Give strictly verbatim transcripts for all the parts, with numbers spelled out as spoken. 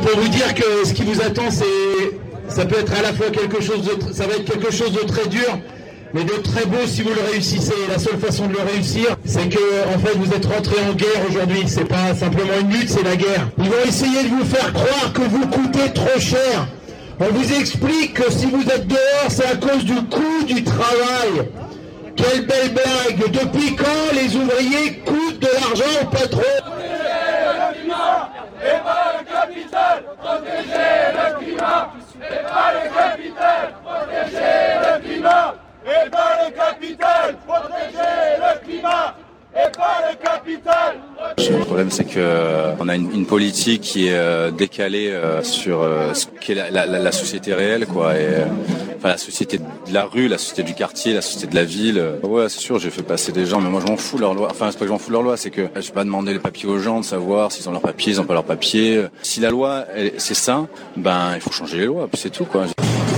pour vous dire que ce qui vous attend, c'est, ça peut être à la fois quelque chose de, ça va être quelque chose de très dur, mais de très beau si vous le réussissez. La seule façon de le réussir, c'est que, en fait, vous êtes rentré en guerre aujourd'hui. C'est pas simplement une lutte, c'est la guerre. Ils vont essayer de vous faire croire que vous coûtez trop cher. On vous explique que si vous êtes dehors, c'est à cause du coût du travail. Quelle belle blague! Depuis quand les ouvriers coûtent de l'argent au patron? Et pas le capital, protéger le climat. Et pas le capital, protéger le climat. Et pas le capital, protéger le climat. Et pas le capital. Le problème, c'est que euh, on a une, une politique qui est euh, décalée euh, sur euh, ce qu'est la, la, la société réelle, quoi. Et, euh, enfin, la société de la rue, la société du quartier, la société de la ville. Euh, ouais, c'est sûr, j'ai fait passer des gens, mais moi, je m'en fous leur loi. Enfin, c'est pas que je m'en fous leur loi, c'est que je vais pas demander les papiers aux gens de savoir s'ils ont leurs papiers, ils ont pas leurs papiers. Si la loi, elle, c'est ça, ben, il faut changer les lois, puis c'est tout, quoi.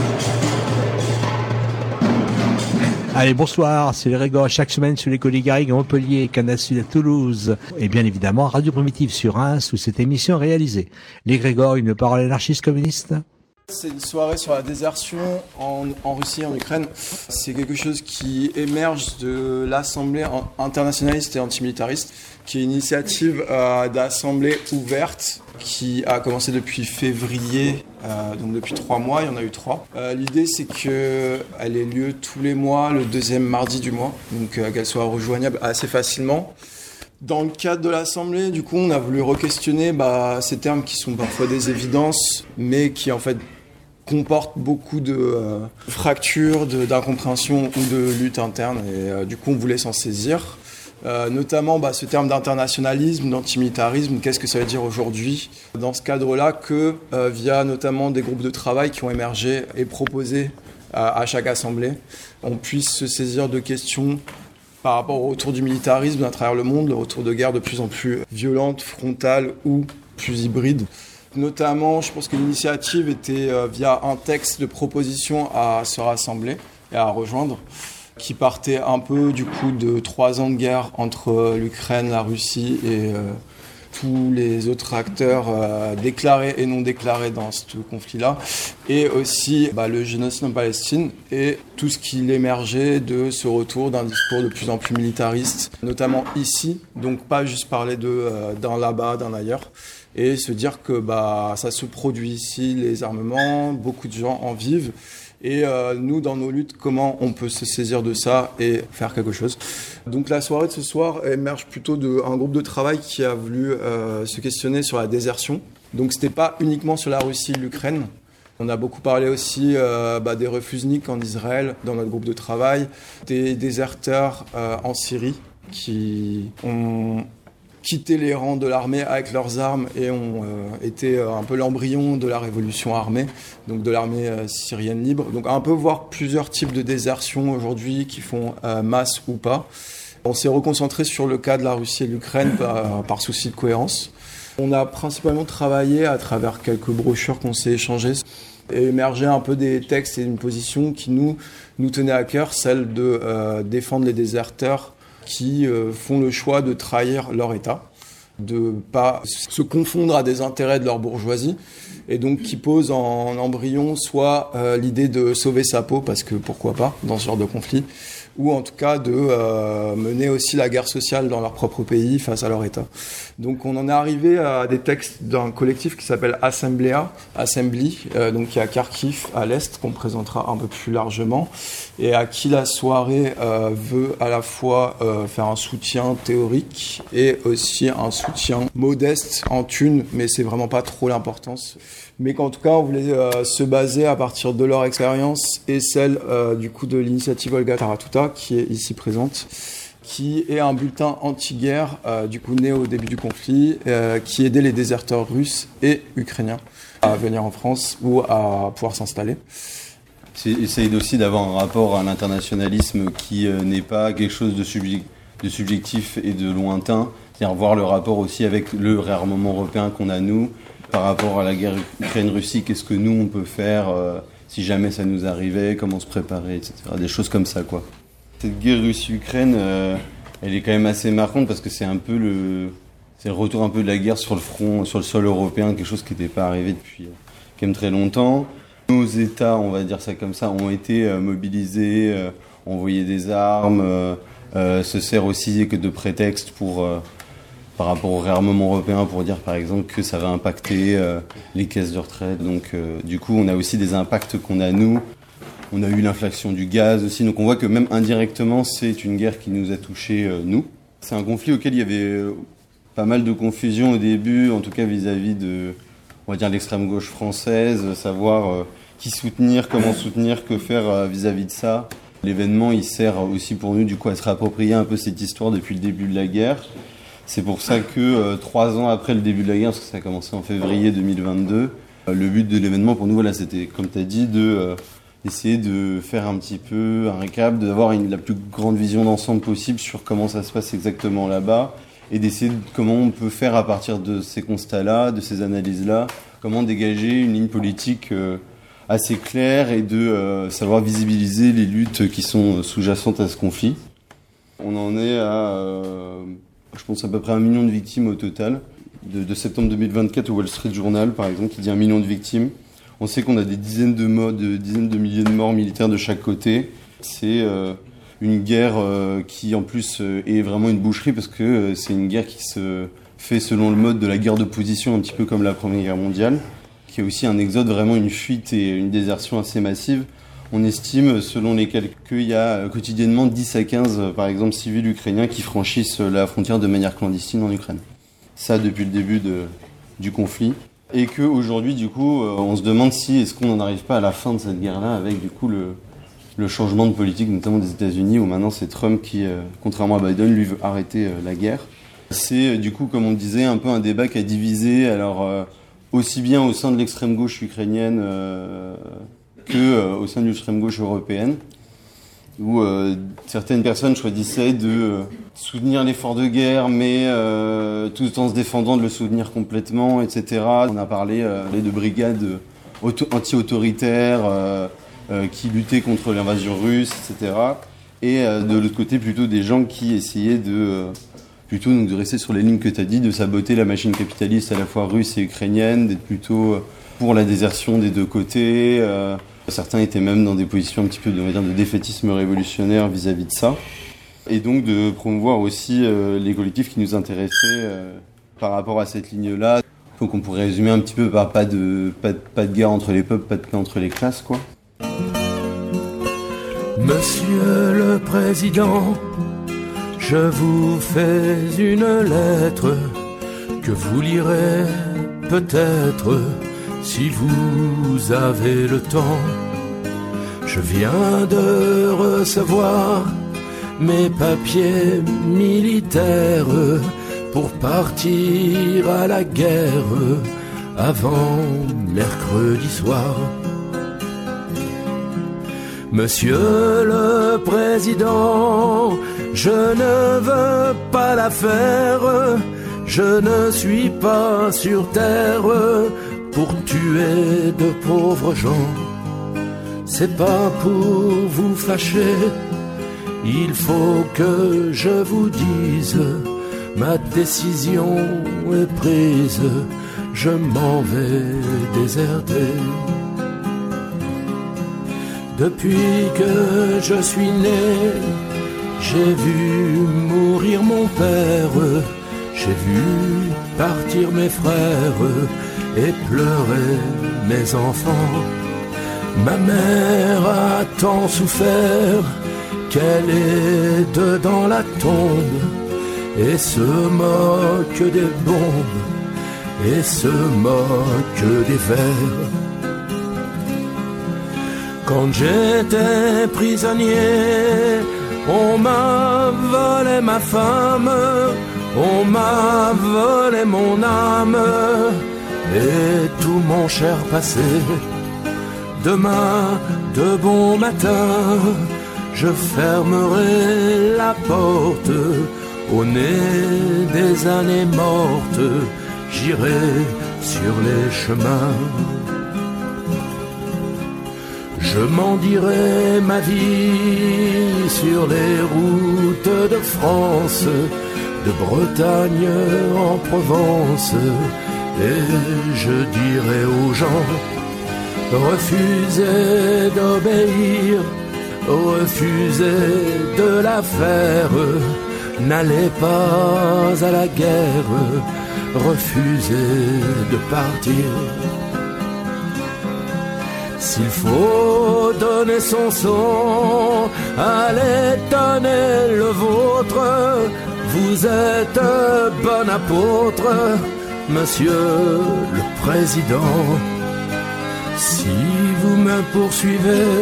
Allez, bonsoir, c'est les Grégor chaque semaine sur les Colis Garrigues à Montpellier, Canal Sud à Toulouse, et bien évidemment Radio Primitive sur Reims où cette émission est réalisée. Les Grégor, une parole anarchiste communiste. C'est une soirée sur la désertion en, en Russie, en Ukraine. C'est quelque chose qui émerge de l'Assemblée internationaliste et antimilitariste, qui est une initiative euh, d'assemblée ouverte qui a commencé depuis février, euh, donc depuis trois mois, il y en a eu trois. Euh, l'idée, c'est qu'elle ait lieu tous les mois, le deuxième mardi du mois, donc euh, qu'elle soit rejoignable assez facilement. Dans le cadre de l'Assemblée, du coup, on a voulu re-questionner bah, ces termes qui sont parfois des évidences, mais qui en fait comportent beaucoup de euh, fractures, de, d'incompréhension ou de lutte interne. Et euh, du coup, on voulait s'en saisir. Euh, notamment bah, ce terme d'internationalisme, d'antimilitarisme, qu'est-ce que ça veut dire aujourd'hui? Dans ce cadre-là, que euh, via notamment des groupes de travail qui ont émergé et proposé à, à chaque assemblée, on puisse se saisir de questions par rapport au retour du militarisme à travers le monde, le retour de guerres de plus en plus violentes, frontales ou plus hybrides. Notamment, je pense que l'initiative était euh, via un texte de proposition à se rassembler et à rejoindre, qui partait un peu du coup de trois ans de guerre entre l'Ukraine, la Russie et euh, tous les autres acteurs euh, déclarés et non déclarés dans ce conflit-là, et aussi bah, le génocide en Palestine et tout ce qui émergeait de ce retour d'un discours de plus en plus militariste, notamment ici, donc pas juste parler de, euh, d'un là-bas, d'un ailleurs, et se dire que bah, ça se produit ici, les armements, beaucoup de gens en vivent. Et euh, nous, dans nos luttes, comment on peut se saisir de ça et faire quelque chose. Donc la soirée de ce soir émerge plutôt d'un groupe de travail qui a voulu euh, se questionner sur la désertion. Donc c'était pas uniquement sur la Russie et l'Ukraine. On a beaucoup parlé aussi euh, bah, des refusniks en Israël, dans notre groupe de travail, des déserteurs euh, en Syrie qui ont quitté les rangs de l'armée avec leurs armes et ont euh, été euh, un peu l'embryon de la révolution armée, donc de l'armée euh, syrienne libre. Donc un peu voir plusieurs types de désertion aujourd'hui qui font euh, masse ou pas. On s'est reconcentré sur le cas de la Russie et de l'Ukraine par, par souci de cohérence. On a principalement travaillé à travers quelques brochures qu'on s'est échangées et émergé un peu des textes et une position qui nous, nous tenait à cœur, celle de euh, défendre les déserteurs qui euh, font le choix de trahir leur État, de pas se confondre à des intérêts de leur bourgeoisie, et donc qui posent en embryon soit euh, l'idée de sauver sa peau, parce que pourquoi pas, dans ce genre de conflit, ou en tout cas de euh, mener aussi la guerre sociale dans leur propre pays face à leur État. Donc on en est arrivé à des textes d'un collectif qui s'appelle Assemblea, Assembly, euh, donc qui est à Kharkiv, à l'Est, qu'on présentera un peu plus largement, et à qui la soirée euh, veut à la fois euh, faire un soutien théorique et aussi un soutien modeste en thunes, mais c'est vraiment pas trop l'importance. Mais qu'en tout cas, on voulait euh, se baser à partir de leur expérience et celle euh, du coup de l'initiative Olga Taratuta, qui est ici présente, qui est un bulletin anti-guerre, euh, du coup né au début du conflit, euh, qui aidait les déserteurs russes et ukrainiens à venir en France ou à pouvoir s'installer. C'est essayer aussi d'avoir un rapport à l'internationalisme qui euh, n'est pas quelque chose de, subject, de subjectif et de lointain, c'est-à-dire voir le rapport aussi avec le réarmement européen qu'on a nous, par rapport à la guerre Ukraine-Russie, qu'est-ce que nous on peut faire euh, si jamais ça nous arrivait, comment se préparer, et cetera. Des choses comme ça, quoi. Cette guerre Russie-Ukraine, euh, elle est quand même assez marquante parce que c'est un peu le, c'est le retour un peu de la guerre sur le front, sur le sol européen, quelque chose qui n'était pas arrivé depuis euh, quand même très longtemps. Nos États, on va dire ça comme ça, ont été euh, mobilisés, euh, ont envoyé des armes, euh, euh, se sert aussi que de prétexte pour, euh, par rapport au réarmement européen, pour dire par exemple que ça va impacter euh, les caisses de retraite. Donc euh, du coup, on a aussi des impacts qu'on a nous. On a eu l'inflation du gaz aussi, donc on voit que même indirectement, c'est une guerre qui nous a touchés, euh, nous. C'est un conflit auquel il y avait euh, pas mal de confusion au début, en tout cas vis-à-vis de, on va dire, l'extrême gauche française, savoir euh, qui soutenir, comment soutenir, que faire euh, vis-à-vis de ça. L'événement, il sert aussi pour nous, du coup, à se réapproprier un peu cette histoire depuis le début de la guerre. C'est pour ça que euh, trois ans après le début de la guerre, parce que ça a commencé en février deux mille vingt-deux, euh, le but de l'événement pour nous, voilà, c'était, comme tu as dit, de... Euh, essayer de faire un petit peu un récap, d'avoir une, la plus grande vision d'ensemble possible sur comment ça se passe exactement là-bas et d'essayer de, comment on peut faire à partir de ces constats-là, de ces analyses-là, comment dégager une ligne politique euh, assez claire et de euh, savoir visibiliser les luttes qui sont sous-jacentes à ce conflit. On en est à, euh, je pense, à peu près un million de victimes au total. De, de septembre deux mille vingt-quatre au Wall Street Journal, par exemple, qui dit un million de victimes. On sait qu'on a des dizaines de morts, de dizaines de milliers de morts militaires de chaque côté. C'est euh, une guerre euh, qui, en plus, euh, est vraiment une boucherie parce que euh, c'est une guerre qui se fait selon le mode de la guerre de position, un petit peu comme la Première Guerre mondiale, qui est aussi un exode, vraiment une fuite et une désertion assez massive. On estime, selon les calculs, qu'il y a quotidiennement dix à quinze, par exemple, civils ukrainiens qui franchissent la frontière de manière clandestine en Ukraine. Ça, depuis le début de, du conflit. Et qu'aujourd'hui, du coup, on se demande si est-ce qu'on n'en arrive pas à la fin de cette guerre-là avec, du coup, le, le changement de politique, notamment des États-Unis, où maintenant c'est Trump qui, euh, contrairement à Biden, lui veut arrêter euh, la guerre. C'est, du coup, comme on disait, un peu un débat qui a divisé, alors euh, aussi bien au sein de l'extrême gauche ukrainienne euh, que euh, au sein de l'extrême gauche européenne, où euh, certaines personnes choisissaient de euh, soutenir l'effort de guerre, mais euh, tout en se défendant de le soutenir complètement, et cetera. On a parlé euh, de brigades auto- anti-autoritaires euh, euh, qui luttaient contre l'invasion russe, et cetera. Et euh, de l'autre côté, plutôt des gens qui essayaient de, euh, plutôt donc, de rester sur les lignes que tu as dit, de saboter la machine capitaliste à la fois russe et ukrainienne, d'être plutôt pour la désertion des deux côtés. Euh, Certains étaient même dans des positions un petit peu de, on va dire, de défaitisme révolutionnaire vis-à-vis de ça. Et donc de promouvoir aussi euh, les collectifs qui nous intéressaient euh, par rapport à cette ligne-là. Donc on pourrait résumer un petit peu par pas de, pas de, pas de guerre entre les peuples, pas de paix entre les classes, quoi. Monsieur le Président, je vous fais une lettre que vous lirez peut-être si vous avez le temps. Je viens de recevoir mes papiers militaires pour partir à la guerre avant mercredi soir. Monsieur le Président, je ne veux pas la faire, je ne suis pas sur terre pour tuer de pauvres gens. C'est pas pour vous fâcher, il faut que je vous dise, ma décision est prise, je m'en vais déserter. Depuis que je suis né, j'ai vu mourir mon père, j'ai vu partir mes frères et pleurer mes enfants. Ma mère a tant souffert qu'elle est dedans la tombe et se moque des bombes et se moque des vers. Quand j'étais prisonnier, on m'a volé ma femme, on m'a volé mon âme et tout mon cher passé. Demain, de bon matin, je fermerai la porte. Au nez des années mortes, j'irai sur les chemins. Je mendierai ma vie sur les routes de France, de Bretagne en Provence. Et je dirais aux gens, refusez d'obéir, refusez de la faire, n'allez pas à la guerre, refusez de partir. S'il faut donner son sang, allez donner le vôtre. Vous êtes bon apôtre, Monsieur le Président. Si vous me poursuivez,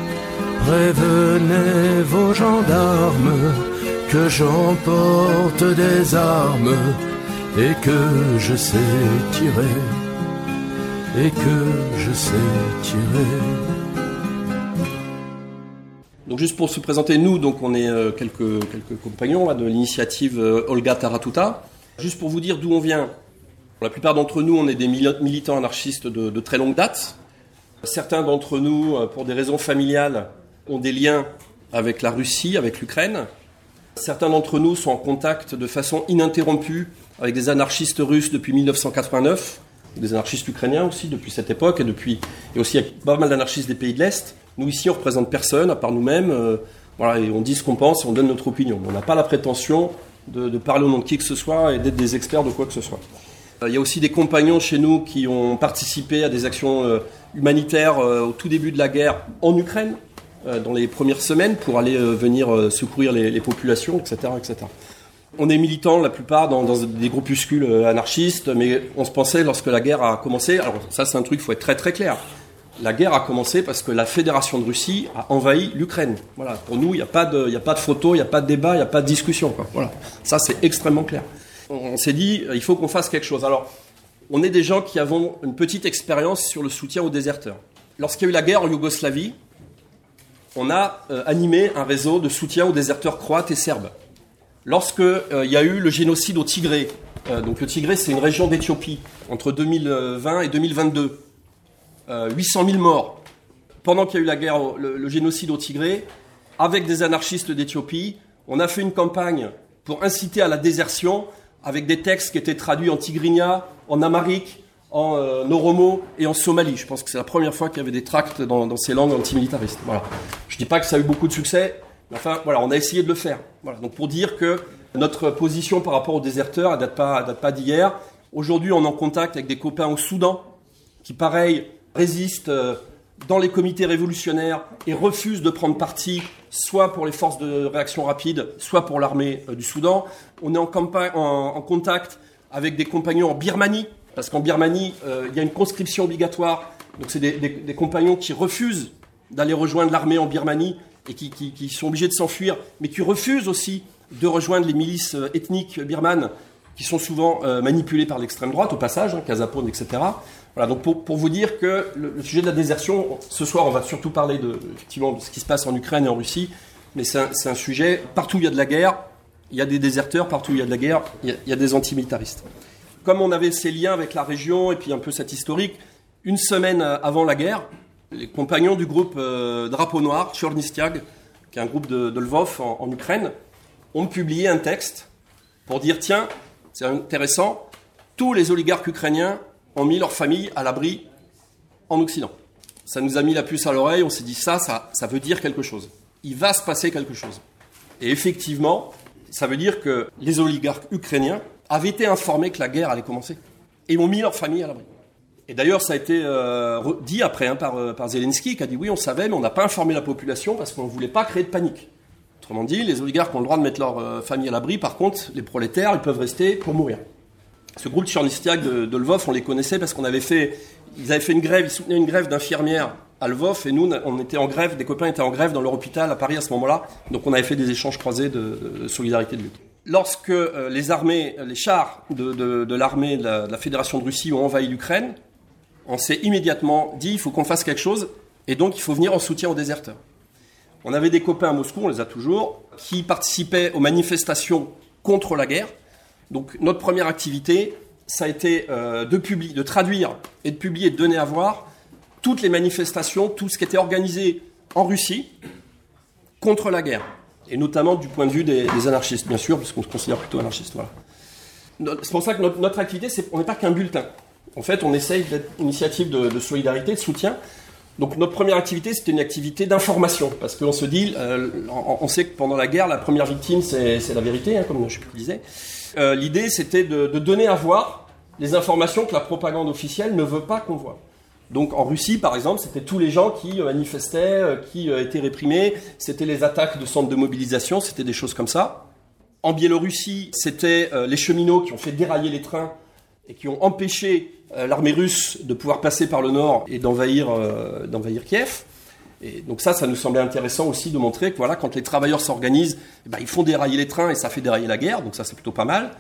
prévenez vos gendarmes que j'emporte des armes et que je sais tirer. Et que je sais tirer. Donc juste pour se présenter, nous, donc on est euh, quelques, quelques compagnons là, de l'initiative euh, Olga Taratuta. Juste pour vous dire d'où on vient. La plupart d'entre nous, on est des militants anarchistes de, de très longue date. Certains d'entre nous, euh, pour des raisons familiales, ont des liens avec la Russie, avec l'Ukraine. Certains d'entre nous sont en contact de façon ininterrompue avec des anarchistes russes depuis dix-neuf cent quatre-vingt-neuf. Des anarchistes ukrainiens aussi depuis cette époque et depuis et aussi avec pas mal d'anarchistes des pays de l'Est. Nous ici on représente personne à part nous-mêmes, euh, voilà, et on dit ce qu'on pense et on donne notre opinion. On n'a pas la prétention de, de parler au nom de qui que ce soit et d'être des experts de quoi que ce soit. Euh, il y a aussi des compagnons chez nous qui ont participé à des actions euh, humanitaires euh, au tout début de la guerre en Ukraine, euh, dans les premières semaines pour aller euh, venir euh, secourir les, les populations, et cetera, et cetera. On est militants, la plupart, dans, dans des groupuscules anarchistes, mais on se pensait, lorsque la guerre a commencé, alors ça c'est un truc, il faut être très très clair, la guerre a commencé parce que la Fédération de Russie a envahi l'Ukraine. Voilà. Pour nous, il n'y a pas de, il n'y a pas de photo, il n'y a pas de débat, il n'y a pas de discussion, quoi. Voilà. Ça c'est extrêmement clair. On, on s'est dit, il faut qu'on fasse quelque chose. Alors, on est des gens qui avons une petite expérience sur le soutien aux déserteurs. Lorsqu'il y a eu la guerre en Yougoslavie, on a euh, animé un réseau de soutien aux déserteurs croates et serbes. Lorsqu'il euh, y a eu le génocide au Tigré, euh, donc le Tigré c'est une région d'Éthiopie, entre deux mille vingt et deux mille vingt-deux, euh, huit cent mille morts. Pendant qu'il y a eu la guerre, le, le génocide au Tigré, avec des anarchistes d'Éthiopie, on a fait une campagne pour inciter à la désertion, avec des textes qui étaient traduits en tigrinya, en amharique, en euh, oromo et en somali. Je pense que c'est la première fois qu'il y avait des tracts dans, dans ces langues antimilitaristes. Voilà. Je ne dis pas que ça a eu beaucoup de succès, enfin, voilà, on a essayé de le faire. Voilà, donc pour dire que notre position par rapport aux déserteurs, elle date pas, elle date pas d'hier. Aujourd'hui, on est en contact avec des copains au Soudan qui, pareil, résistent dans les comités révolutionnaires et refusent de prendre parti, soit pour les forces de réaction rapide, soit pour l'armée du Soudan. On est en, campagne, en, en contact avec des compagnons en Birmanie, parce qu'en Birmanie, euh, il y a une conscription obligatoire. Donc c'est des, des, des compagnons qui refusent d'aller rejoindre l'armée en Birmanie et qui, qui, qui sont obligés de s'enfuir, mais qui refusent aussi de rejoindre les milices ethniques birmanes, qui sont souvent euh, manipulées par l'extrême droite, au passage, hein, Kazapone, et cetera. Voilà, donc pour, pour vous dire que le, le sujet de la désertion, ce soir, on va surtout parler de, effectivement, de ce qui se passe en Ukraine et en Russie, mais c'est un, c'est un sujet, partout où il y a de la guerre, il y a des déserteurs, partout où il y a de la guerre, il y a, il y a des antimilitaristes. Comme on avait ces liens avec la région et puis un peu cet historique, une semaine avant la guerre, les compagnons du groupe euh, Drapeau Noir, Tchornistiag, qui est un groupe de, de Lvov en, en Ukraine, ont publié un texte pour dire, tiens, c'est intéressant, tous les oligarques ukrainiens ont mis leur famille à l'abri en Occident. Ça nous a mis la puce à l'oreille, on s'est dit, ça, ça, ça veut dire quelque chose. Il va se passer quelque chose. Et effectivement, ça veut dire que les oligarques ukrainiens avaient été informés que la guerre allait commencer et ont mis leur famille à l'abri. Et d'ailleurs, ça a été euh, dit après hein, par, euh, par Zelensky, qui a dit oui, on savait, mais on n'a pas informé la population parce qu'on ne voulait pas créer de panique. Autrement dit, les oligarques ont le droit de mettre leur euh, famille à l'abri, par contre, les prolétaires, ils peuvent rester pour mourir. Ce groupe Tchornistiag de, de Lvov, on les connaissait parce qu'on avait fait, ils avaient fait une grève, ils soutenaient une grève d'infirmières à Lvov, et nous, on était en grève, des copains étaient en grève dans leur hôpital à Paris à ce moment-là, donc on avait fait des échanges croisés de, de solidarité de lutte. Lorsque euh, les armées, les chars de, de, de l'armée de la, de la Fédération de Russie ont envahi l'Ukraine, on s'est immédiatement dit, il faut qu'on fasse quelque chose, et donc il faut venir en soutien aux déserteurs. On avait des copains à Moscou, on les a toujours, qui participaient aux manifestations contre la guerre. Donc notre première activité, ça a été euh, de, publier, de traduire et de publier, de donner à voir toutes les manifestations, tout ce qui était organisé en Russie contre la guerre. et notamment du point de vue des, des anarchistes, bien sûr, parce qu'on se considère plutôt anarchiste. Voilà. C'est pour ça que notre, notre activité, c'est, on n'est pas qu'un bulletin. En fait, on essaye d'être une initiative de, de solidarité, de soutien. Donc notre première activité, c'était une activité d'information, parce qu'on se dit, euh, on, on sait que pendant la guerre, la première victime, c'est, c'est la vérité, hein, comme je sais plus le disais. Euh, l'idée, c'était de, de donner à voir les informations que la propagande officielle ne veut pas qu'on voit. Donc en Russie, par exemple, c'était tous les gens qui manifestaient, qui étaient réprimés, c'était les attaques de centres de mobilisation, c'était des choses comme ça. En Biélorussie, c'était les cheminots qui ont fait dérailler les trains et qui ont empêché l'armée russe de pouvoir passer par le nord et d'envahir, euh, d'envahir Kiev. Et donc ça, ça nous semblait intéressant aussi de montrer que voilà, quand les travailleurs s'organisent, eh ben, ils font dérailler les trains et ça fait dérailler la guerre, donc ça c'est plutôt pas mal.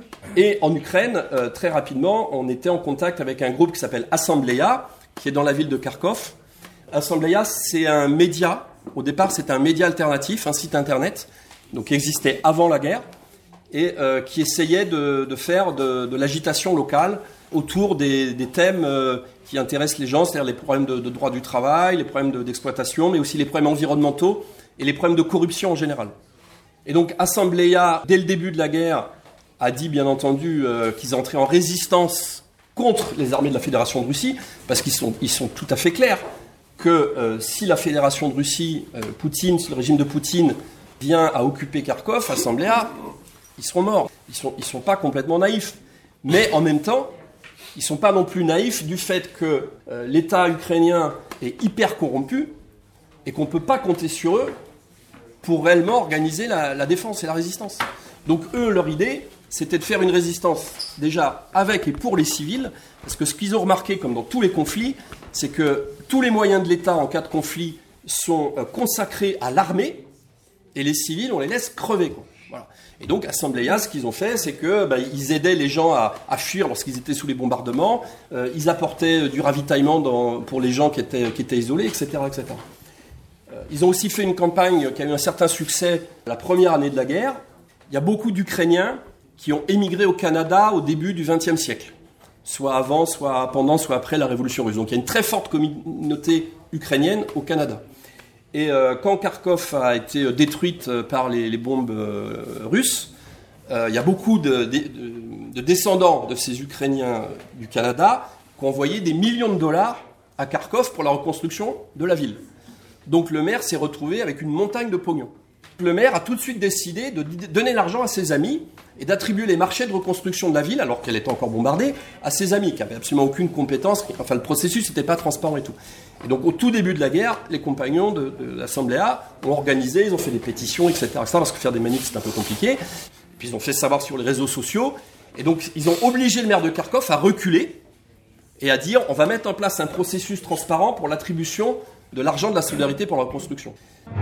Et en Ukraine, euh, très rapidement, on était en contact avec un groupe qui s'appelle Assembleia, qui est dans la ville de Kharkov. Assembleia, c'est un média, au départ c'était un média alternatif, un site internet, donc qui existait avant la guerre, et euh, qui essayait de, de faire de, de l'agitation locale autour des, des thèmes euh, qui intéressent les gens, c'est-à-dire les problèmes de, de droit du travail, les problèmes de, d'exploitation, mais aussi les problèmes environnementaux et les problèmes de corruption en général. Et donc Assembleia, dès le début de la guerre, a dit bien entendu euh, qu'ils entraient en résistance contre les armées de la Fédération de Russie, parce qu'ils sont, ils sont tout à fait clairs que euh, si la Fédération de Russie, euh, Poutine, si le régime de Poutine vient à occuper Kharkov, Assembleia, ils seront morts. Ils sont, ils sont pas complètement naïfs. Mais en même temps, ils ne sont pas non plus naïfs du fait que euh, l'État ukrainien est hyper corrompu et qu'on ne peut pas compter sur eux pour réellement organiser la, la défense et la résistance. Donc eux, leur idée, c'était de faire une résistance déjà avec et pour les civils, parce que ce qu'ils ont remarqué, comme dans tous les conflits, c'est que tous les moyens de l'État en cas de conflit sont euh, consacrés à l'armée, et les civils, on les laisse crever, quoi. Voilà. Et donc, Assembleia, ce qu'ils ont fait, c'est que bah, ils aidaient les gens à, à fuir lorsqu'ils étaient sous les bombardements. Euh, ils apportaient du ravitaillement dans, pour les gens qui étaient, qui étaient isolés, et cetera, et cetera. Euh, ils ont aussi fait une campagne qui a eu un certain succès la première année de la guerre. Il y a beaucoup d'Ukrainiens qui ont émigré au Canada au début du vingtième siècle, soit avant, soit pendant, soit après la Révolution russe. Donc, il y a une très forte communauté ukrainienne au Canada. Et euh, quand Kharkov a été détruite par les, les bombes euh, russes, euh, il y a beaucoup de, de, de descendants de ces Ukrainiens du Canada qui ont envoyé des millions de dollars à Kharkov pour la reconstruction de la ville. Donc le maire s'est retrouvé avec une montagne de pognon. Le maire a tout de suite décidé de donner l'argent à ses amis et d'attribuer les marchés de reconstruction de la ville, alors qu'elle était encore bombardée, à ses amis qui n'avaient absolument aucune compétence. Enfin, le processus n'était pas transparent et tout. Et donc, au tout début de la guerre, les compagnons de, de l'Assemblea ont organisé, ils ont fait des pétitions, et cetera, et cetera, parce que faire des manifs, c'est un peu compliqué. Puis, ils ont fait savoir sur les réseaux sociaux. Et donc, ils ont obligé le maire de Kharkov à reculer et à dire, on va mettre en place un processus transparent pour l'attribution de l'argent de la solidarité pour la reconstruction.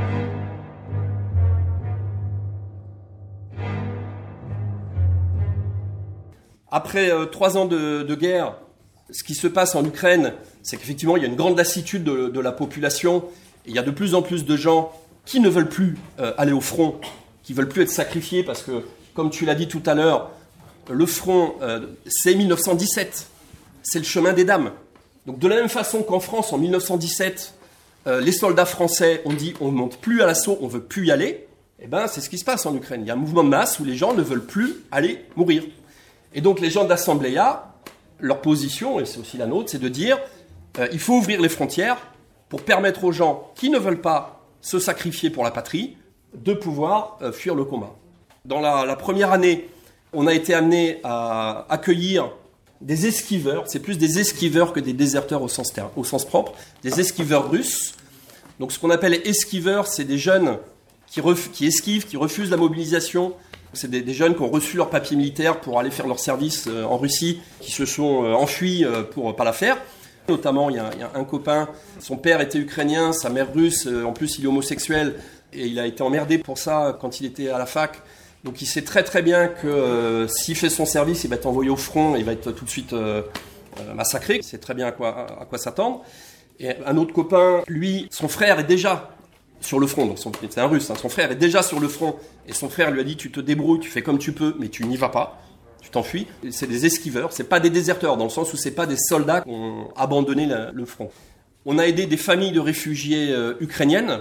Après euh, trois ans de, de guerre, ce qui se passe en Ukraine, c'est qu'effectivement, il y a une grande lassitude de, de la population. Et il y a de plus en plus de gens qui ne veulent plus euh, aller au front, qui ne veulent plus être sacrifiés, parce que, comme tu l'as dit tout à l'heure, le front, euh, c'est mille neuf cent dix-sept. C'est le chemin des dames. Donc de la même façon qu'en France, en mille neuf cent dix-sept, euh, les soldats français ont dit on ne monte plus à l'assaut, on ne veut plus y aller, eh ben, c'est ce qui se passe en Ukraine. Il y a un mouvement de masse où les gens ne veulent plus aller mourir. Et donc les gens d'Assembleia, leur position, et c'est aussi la nôtre, c'est de dire euh, il faut ouvrir les frontières pour permettre aux gens qui ne veulent pas se sacrifier pour la patrie de pouvoir euh, fuir le combat. Dans la, la première année, on a été amené à accueillir des esquiveurs, c'est plus des esquiveurs que des déserteurs au sens, terme, au sens propre, des esquiveurs russes. Donc ce qu'on appelle esquiveurs, c'est des jeunes qui, ref, qui esquivent, qui refusent la mobilisation. C'est des, des jeunes qui ont reçu leur papier militaire pour aller faire leur service euh, en Russie, qui se sont euh, enfuis euh, pour ne pas la faire. Notamment, il y, a, il y a un copain, son père était ukrainien, sa mère russe, euh, en plus il est homosexuel, et il a été emmerdé pour ça quand il était à la fac. Donc il sait très très bien que euh, s'il fait son service, il va être envoyé au front, il va être tout de suite euh, euh, massacré. Il sait très bien à quoi, à quoi s'attendre. Et un autre copain, lui, son frère est déjà sur le front, donc son, c'est un russe, hein, son frère est déjà sur le front, et son frère lui a dit tu te débrouilles, tu fais comme tu peux, mais tu n'y vas pas, tu t'enfuis. Et c'est des esquiveurs, c'est pas des déserteurs, dans le sens où c'est pas des soldats qui ont abandonné la, le front. On a aidé des familles de réfugiés euh, ukrainiennes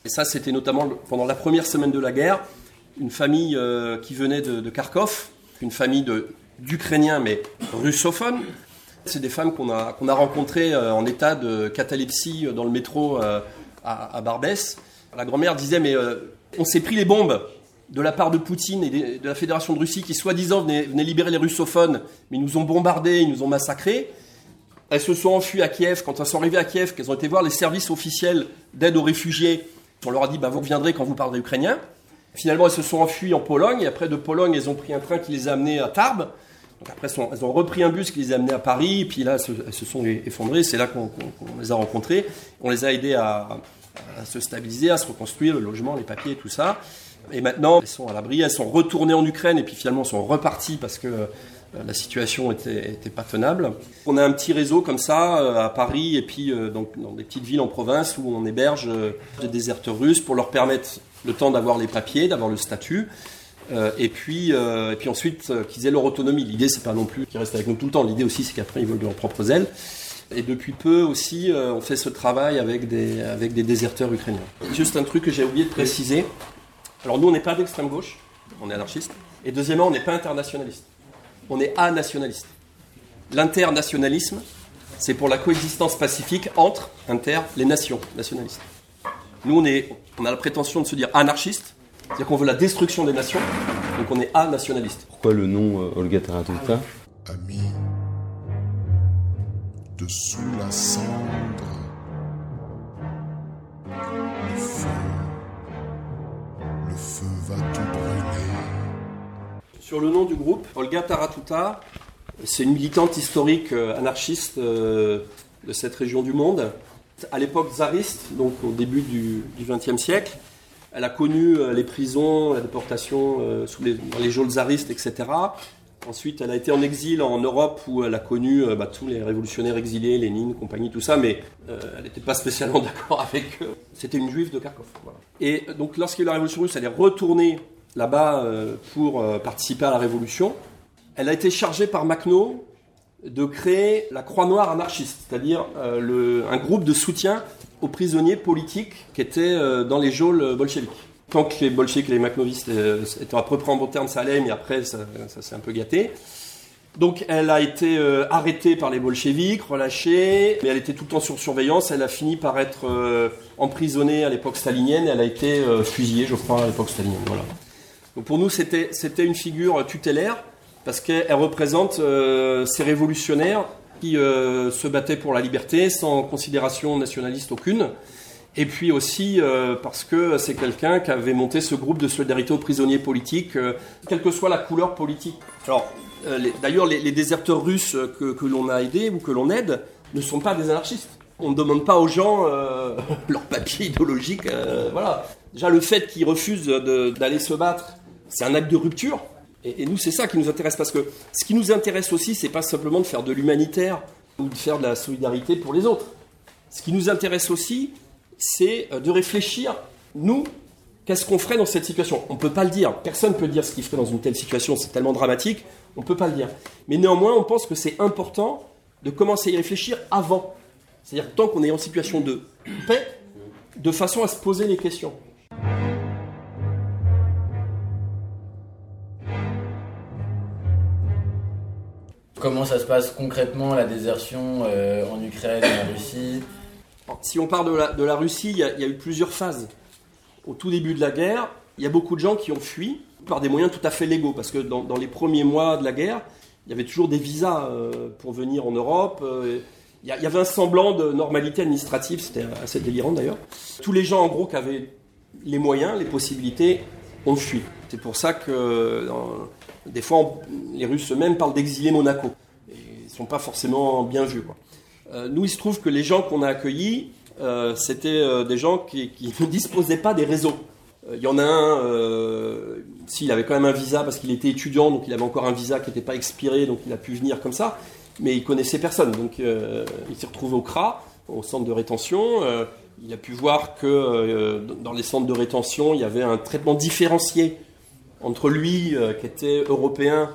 Et ça, c'était notamment pendant la première semaine de la guerre, une famille euh, qui venait de, de Kharkov, une famille de, d'Ukrainiens mais russophones. C'est des femmes qu'on a, qu'on a rencontrées euh, en état de catalepsie dans le métro euh, à, à Barbès. La grand-mère disait, mais euh, on s'est pris les bombes de la part de Poutine et de, de la Fédération de Russie qui, soi-disant, venaient, venaient libérer les russophones, mais ils nous ont bombardés, ils nous ont massacrés. Elles se sont enfuies à Kiev. Quand elles sont arrivées à Kiev, qu'elles ont été voir les services officiels d'aide aux réfugiés, on leur a dit, bah, vous reviendrez quand vous parlerez ukrainien. Finalement, elles se sont enfuies en Pologne, et après de Pologne, elles ont pris un train qui les a amenées à Tarbes. Donc après, elles ont repris un bus qui les a amenées à Paris, et puis là, elles se, elles se sont effondrées. C'est là qu'on, qu'on, qu'on les a rencontrées. On les a aidées à, à se stabiliser, à se reconstruire, le logement, les papiers, tout ça. Et maintenant, elles sont à l'abri, elles sont retournées en Ukraine, et puis finalement, elles sont reparties parce que euh, la situation était, était pas tenable. On a un petit réseau comme ça euh, à Paris, et puis euh, donc, dans des petites villes en province où on héberge euh, des déserteurs russes pour leur permettre le temps d'avoir les papiers, d'avoir le statut, euh, et, puis, euh, et puis ensuite euh, qu'ils aient leur autonomie. L'idée, c'est pas non plus qu'ils restent avec nous tout le temps. L'idée aussi, c'est qu'après, ils volent de leurs propres ailes. Et depuis peu aussi, euh, on fait ce travail avec des, avec des déserteurs ukrainiens. Juste un truc que j'ai oublié de préciser. Alors nous, on n'est pas d'extrême gauche, on est anarchiste. Et deuxièmement, on n'est pas internationaliste. On est anationaliste. L'internationalisme, c'est pour la coexistence pacifique entre, inter, les nations nationalistes. Nous, on, est, on a la prétention de se dire anarchiste, c'est-à-dire qu'on veut la destruction des nations, donc on est anationaliste. Pourquoi le nom euh, Olga Taratuta ? Ami, dessous la cendre, le feu, le feu va tout brûler. Sur le nom du groupe, Olga Taratuta, c'est une militante historique euh, anarchiste euh, de cette région du monde. À l'époque tsariste, donc au début du vingtième siècle, elle a connu euh, les prisons, la déportation euh, sous les, dans les geôles tsaristes, et cetera. Ensuite, elle a été en exil en Europe où elle a connu euh, bah, tous les révolutionnaires exilés, Lénine, compagnie, tout ça, mais euh, elle n'était pas spécialement d'accord avec eux. C'était une juive de Kharkov. Voilà. Et donc, lorsqu'il y a eu la révolution russe, elle est retournée là-bas euh, pour euh, participer à la révolution. Elle a été chargée par Makhno de créer la Croix-Noire anarchiste, c'est-à-dire euh, le, un groupe de soutien aux prisonniers politiques qui étaient euh, dans les geôles bolcheviques. Tant que les bolcheviques et les makhnovistes euh, étaient à peu près en bon terme, ça allait, mais après, ça, ça s'est un peu gâté. Donc, elle a été euh, arrêtée par les bolcheviques, relâchée, mais elle était tout le temps sur surveillance. Elle a fini par être euh, emprisonnée à l'époque stalinienne. Elle a été euh, fusillée, je crois, à l'époque stalinienne. Voilà. Donc, pour nous, c'était, c'était une figure tutélaire, parce qu'elle représente euh, ces révolutionnaires qui euh, se battaient pour la liberté sans considération nationaliste aucune. Et puis aussi euh, parce que c'est quelqu'un qui avait monté ce groupe de solidarité aux prisonniers politiques, euh, quelle que soit la couleur politique. Alors, euh, les, d'ailleurs, les, les déserteurs russes que, que l'on a aidés ou que l'on aide ne sont pas des anarchistes. On ne demande pas aux gens euh, leur papier idéologique. Euh, voilà. Déjà, le fait qu'ils refusent de, d'aller se battre, c'est un acte de rupture. Et, et nous, c'est ça qui nous intéresse, parce que ce qui nous intéresse aussi, c'est pas simplement de faire de l'humanitaire ou de faire de la solidarité pour les autres. Ce qui nous intéresse aussi, c'est de réfléchir, nous, qu'est-ce qu'on ferait dans cette situation ? On ne peut pas le dire. Personne ne peut dire ce qu'il ferait dans une telle situation. C'est tellement dramatique, on ne peut pas le dire. Mais néanmoins, on pense que c'est important de commencer à y réfléchir avant. C'est-à-dire tant qu'on est en situation de paix, de façon à se poser les questions. Comment ça se passe concrètement, la désertion euh, en Ukraine et en Russie ? Si on parle de la, de la Russie, il y, a, il y a eu plusieurs phases. Au tout début de la guerre, il y a beaucoup de gens qui ont fui par des moyens tout à fait légaux, parce que dans, dans les premiers mois de la guerre, il y avait toujours des visas euh, pour venir en Europe. Euh, il, y a, il y avait un semblant de normalité administrative, c'était assez délirant d'ailleurs. Tous les gens en gros qui avaient les moyens, les possibilités, ont fui. C'est pour ça que euh, des fois, on, les Russes eux-mêmes parlent d'exilés Monaco. Et ils ne sont pas forcément bien vus, quoi. Euh, nous, il se trouve que les gens qu'on a accueillis, euh, c'était euh, des gens qui, qui ne disposaient pas des réseaux. Il euh, y en a un, euh, s'il avait quand même un visa parce qu'il était étudiant, donc il avait encore un visa qui n'était pas expiré, donc il a pu venir comme ça, mais il connaissait personne. Donc euh, il s'est retrouvé au C R A, au centre de rétention. Euh, il a pu voir que euh, dans les centres de rétention, il y avait un traitement différencié entre lui, euh, qui était européen,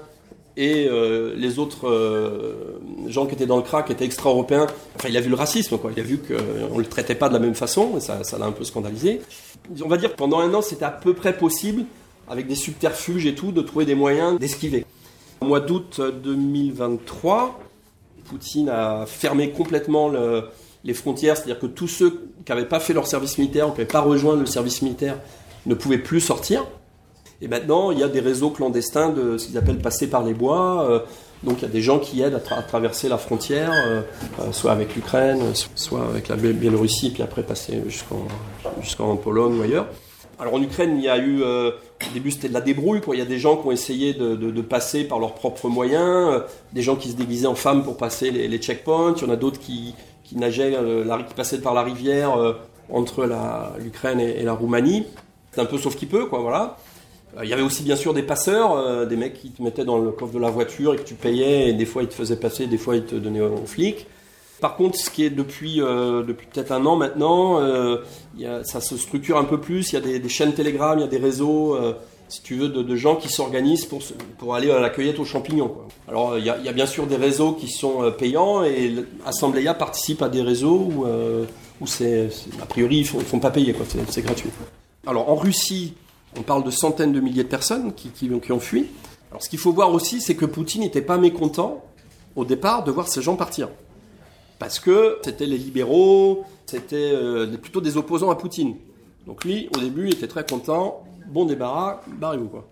et euh, les autres euh, gens qui étaient dans le C R A, qui étaient extra-européens, enfin il a vu le racisme, quoi. Il a vu qu'on ne le traitait pas de la même façon, et ça, ça l'a un peu scandalisé. On va dire que pendant un an, c'était à peu près possible, avec des subterfuges et tout, de trouver des moyens d'esquiver. Au mois d'août deux mille vingt-trois, Poutine a fermé complètement le, les frontières, c'est-à-dire que tous ceux qui n'avaient pas fait leur service militaire ou qui n'avaient pas rejoint le service militaire ne pouvaient plus sortir. Et maintenant, il y a des réseaux clandestins de ce qu'ils appellent passer par les bois. Euh, donc il y a des gens qui aident à, tra- à traverser la frontière, euh, euh, soit avec l'Ukraine, soit avec la Biélorussie, puis après passer jusqu'en, jusqu'en Pologne ou ailleurs. Alors en Ukraine, il y a eu, euh, au début c'était de la débrouille, quoi. Il y a des gens qui ont essayé de, de, de passer par leurs propres moyens, euh, des gens qui se déguisaient en femmes pour passer les, les checkpoints, il y en a d'autres qui, qui nageaient, euh, la, qui passaient par la rivière euh, entre la, l'Ukraine et, et la Roumanie. C'est un peu sauf qui peut, quoi, voilà. Euh, il y avait aussi bien sûr des passeurs, euh, des mecs qui te mettaient dans le coffre de la voiture et que tu payais, et des fois ils te faisaient passer, des fois ils te donnaient aux flics. Par contre, ce qui est depuis, euh, depuis peut-être un an maintenant, euh, y a, ça se structure un peu plus. Il y a des, des chaînes Telegram, il y a des réseaux, euh, si tu veux, de, de gens qui s'organisent pour, pour aller à la cueillette aux champignons, quoi. Alors, il y, a, il y a bien sûr des réseaux qui sont euh, payants, et Assembléa participe à des réseaux où, euh, où c'est, c'est, a priori, ils ne font, font pas payer, quoi. C'est, c'est gratuit. Alors, en Russie, on parle de centaines de milliers de personnes qui, qui, qui ont fui. Alors, ce qu'il faut voir aussi, c'est que Poutine n'était pas mécontent, au départ, de voir ces gens partir. Parce que c'était les libéraux, c'était euh, plutôt des opposants à Poutine. Donc lui, au début, il était très content. Bon débarras, barrez-vous, quoi.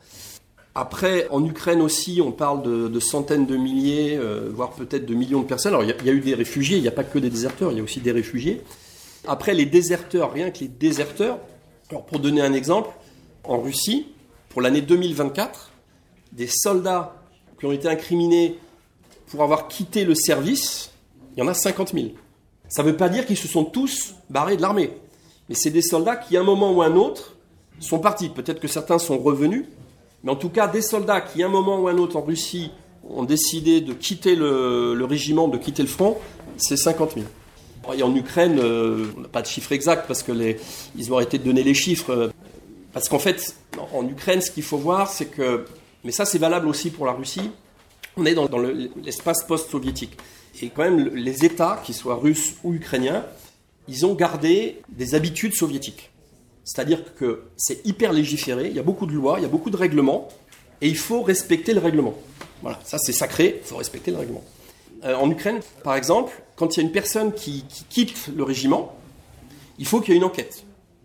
Après, en Ukraine aussi, on parle de, de centaines de milliers, euh, voire peut-être de millions de personnes. Alors, il y, y a eu des réfugiés, il n'y a pas que des déserteurs, il y a aussi des réfugiés. Après, les déserteurs, rien que les déserteurs. Alors, pour donner un exemple, en Russie, pour l'année deux mille vingt-quatre, des soldats qui ont été incriminés pour avoir quitté le service, il y en a cinquante mille. Ça ne veut pas dire qu'ils se sont tous barrés de l'armée. Mais c'est des soldats qui, à un moment ou à un autre, sont partis. Peut-être que certains sont revenus. Mais en tout cas, des soldats qui, à un moment ou à un autre, en Russie, ont décidé de quitter le, le régiment, de quitter le front, c'est cinquante mille. Et en Ukraine, euh, on n'a pas de chiffre exact, parce qu'ils ont arrêté de donner les chiffres. Parce qu'en fait, en Ukraine, ce qu'il faut voir, c'est que... Mais ça, c'est valable aussi pour la Russie. On est dans, dans le, l'espace post-soviétique. Et quand même, les États, qu'ils soient russes ou ukrainiens, ils ont gardé des habitudes soviétiques. C'est-à-dire que c'est hyper légiféré, il y a beaucoup de lois, il y a beaucoup de règlements, et il faut respecter le règlement. Voilà, ça c'est sacré, il faut respecter le règlement. Euh, en Ukraine, par exemple, quand il y a une personne qui, qui quitte le régiment, il faut qu'il y ait une enquête.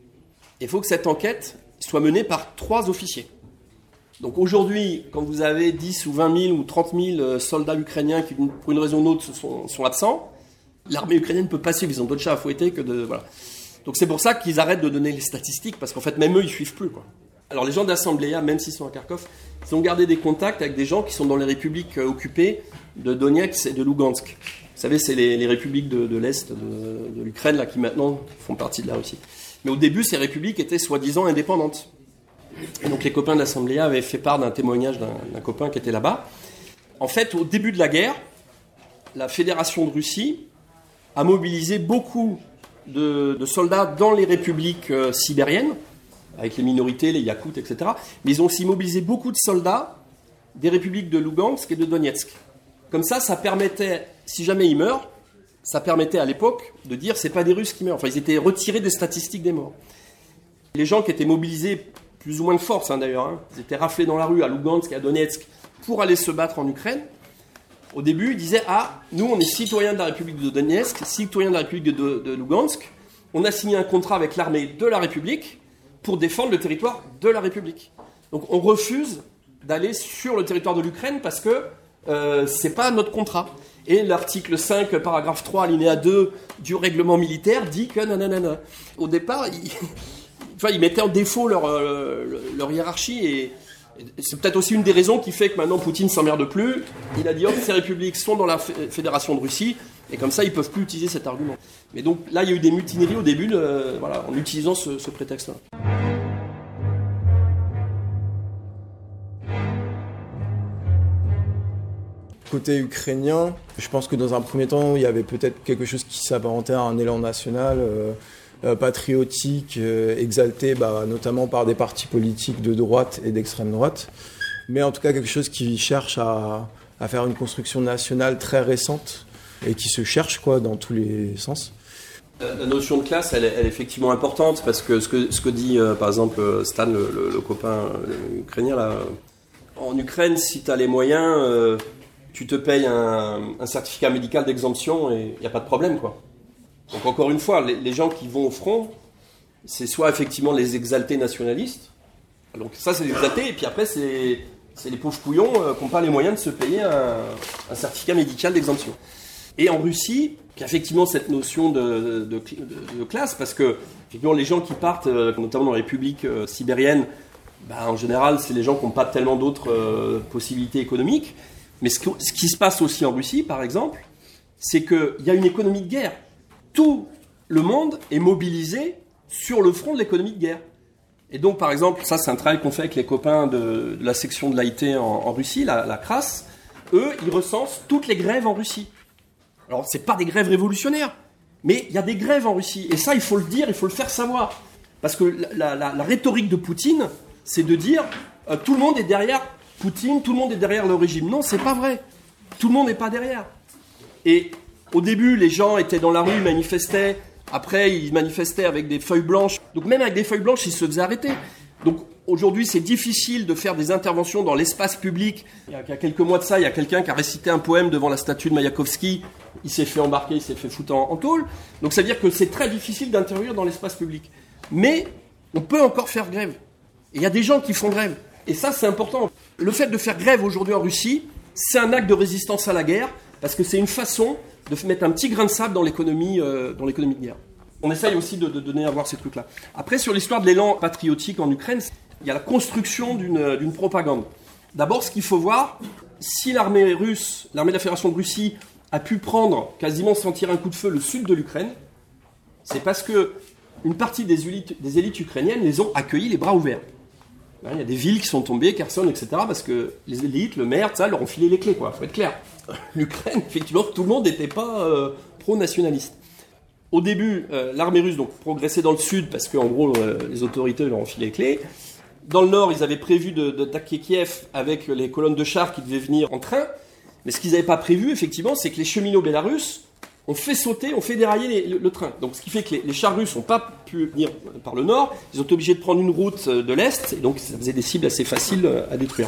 Il faut que cette enquête soit menée par trois officiers. Donc aujourd'hui, quand vous avez dix ou vingt mille ou trente mille soldats ukrainiens qui, pour une raison ou une autre, sont, sont absents, l'armée ukrainienne ne peut pas suivre, ils ont d'autres chats à fouetter que de... Voilà. Donc c'est pour ça qu'ils arrêtent de donner les statistiques, parce qu'en fait, même eux, ils ne suivent plus, quoi. Alors les gens d'Assembléa, même s'ils sont à Kharkov, ils ont gardé des contacts avec des gens qui sont dans les républiques occupées de Donetsk et de Lugansk. Vous savez, c'est les, les républiques de, de l'Est de, de l'Ukraine, là, qui maintenant font partie de la Russie. Mais au début, ces républiques étaient soi-disant indépendantes. Et donc les copains de l'Assembléa avaient fait part d'un témoignage d'un, d'un copain qui était là-bas. En fait, au début de la guerre, la Fédération de Russie a mobilisé beaucoup de, de soldats dans les républiques euh, sibériennes, avec les minorités, les Yakoutes, et cetera. Mais ils ont aussi mobilisé beaucoup de soldats des républiques de Lugansk et de Donetsk. Comme ça, ça permettait, si jamais ils meurent, ça permettait à l'époque de dire c'est pas des Russes qui meurent. Enfin, ils étaient retirés des statistiques des morts. Les gens qui étaient mobilisés plus ou moins de force, hein, d'ailleurs, hein, ils étaient raflés dans la rue à Lugansk et à Donetsk pour aller se battre en Ukraine. Au début, ils disaient « Ah, nous, on est citoyens de la République de Donetsk, citoyens de la République de, de, de Lugansk. On a signé un contrat avec l'armée de la République pour défendre le territoire de la République. Donc, on refuse d'aller sur le territoire de l'Ukraine parce que euh, c'est pas notre contrat. » Et l'article cinq, paragraphe trois, alinéa deux du règlement militaire dit que nanana. Au départ, ils, enfin, ils mettaient en défaut leur, leur, leur hiérarchie et c'est peut-être aussi une des raisons qui fait que maintenant Poutine s'emmerde plus. Il a dit hop, ces républiques sont dans la Fédération de Russie et comme ça ils peuvent plus utiliser cet argument. Mais donc là il y a eu des mutineries au début, de, voilà, en utilisant ce, ce prétexte-là. Côté ukrainien, je pense que dans un premier temps, il y avait peut-être quelque chose qui s'apparentait à un élan national, euh, euh, patriotique, euh, exalté bah, notamment par des partis politiques de droite et d'extrême droite. mais en tout cas quelque chose qui cherche à, à faire une construction nationale très récente et qui se cherche quoi, dans tous les sens. La notion de classe, elle est, elle est effectivement importante parce que ce que, ce que dit euh, par exemple Stan, le, le, le copain euh, ukrainien, là, en Ukraine, si tu as les moyens, euh, tu te payes un, un certificat médical d'exemption et il n'y a pas de problème, quoi. Donc encore une fois, les, les gens qui vont au front, c'est soit effectivement les exaltés nationalistes, donc ça c'est les exaltés, et puis après c'est, c'est les pauvres couillons euh, qui n'ont pas les moyens de se payer un, un certificat médical d'exemption. Et en Russie, il y a effectivement cette notion de, de, de, de classe, parce que effectivement, les gens qui partent, notamment dans les républiques euh, sibériennes, bah, en général, c'est les gens qui n'ont pas tellement d'autres euh, possibilités économiques. Mais ce, que, ce qui se passe aussi en Russie, par exemple, c'est qu'il y a une économie de guerre. Tout le monde est mobilisé sur le front de l'économie de guerre. Et donc, par exemple, ça, c'est un travail qu'on fait avec les copains de, de la section de l'I T en, en Russie, la, la C R A S. Eux, ils recensent toutes les grèves en Russie. Alors, c'est pas des grèves révolutionnaires, mais il y a des grèves en Russie. Et ça, il faut le dire, il faut le faire savoir. Parce que la, la, la rhétorique de Poutine, c'est de dire euh, tout le monde est derrière Poutine, tout le monde est derrière le régime. Non, c'est pas vrai. Tout le monde n'est pas derrière. Et au début, les gens étaient dans la rue, ils manifestaient. Après, ils manifestaient avec des feuilles blanches. Donc même avec des feuilles blanches, ils se faisaient arrêter. Donc aujourd'hui, c'est difficile de faire des interventions dans l'espace public. Il y a quelques mois de ça, il y a quelqu'un qui a récité un poème devant la statue de Mayakovsky. Il s'est fait embarquer, il s'est fait foutre en, en tôle. Donc ça veut dire que c'est très difficile d'intervenir dans l'espace public. Mais on peut encore faire grève. Et il y a des gens qui font grève. Et ça, c'est important. Le fait de faire grève aujourd'hui en Russie, c'est un acte de résistance à la guerre, parce que c'est une façon de mettre un petit grain de sable dans l'économie, euh, dans l'économie de guerre. On essaye aussi de, de donner à voir ces trucs-là. Après, sur l'histoire de l'élan patriotique en Ukraine, il y a la construction d'une, d'une propagande. D'abord, ce qu'il faut voir, si l'armée russe, l'armée de la Fédération de Russie, a pu prendre, quasiment sans tirer un coup de feu, le sud de l'Ukraine, c'est parce que une partie des élites, des élites ukrainiennes les ont accueillis les bras ouverts. Il y a des villes qui sont tombées, Kherson, et cetera, parce que les élites, le maire, ça, leur ont filé les clés, quoi. Faut être clair. L'Ukraine, effectivement, tout le monde n'était pas euh, pro-nationaliste. Au début, euh, l'armée russe donc progressait dans le sud parce qu'en gros, euh, les autorités leur ont filé les clés. Dans le nord, ils avaient prévu de, de, d'attaquer Kiev avec les colonnes de chars qui devaient venir en train. Mais ce qu'ils n'avaient pas prévu, effectivement, c'est que les cheminots bélarusses ont fait sauter, ont fait dérailler les, le, le train. Donc, ce qui fait que les, les chars russes n'ont pas pu venir par le nord. Ils ont été obligés de prendre une route de l'est. Et donc, ça faisait des cibles assez faciles à détruire.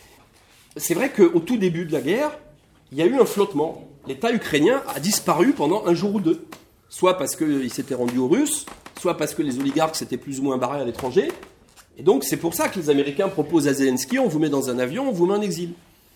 C'est vrai qu'au tout début de la guerre, il y a eu un flottement. L'État ukrainien a disparu pendant un jour ou deux. Soit parce qu'il s'était rendu aux Russes, soit parce que les oligarques s'étaient plus ou moins barrés à l'étranger. Et donc, c'est pour ça que les Américains proposent à Zelensky, on vous met dans un avion, on vous met en exil.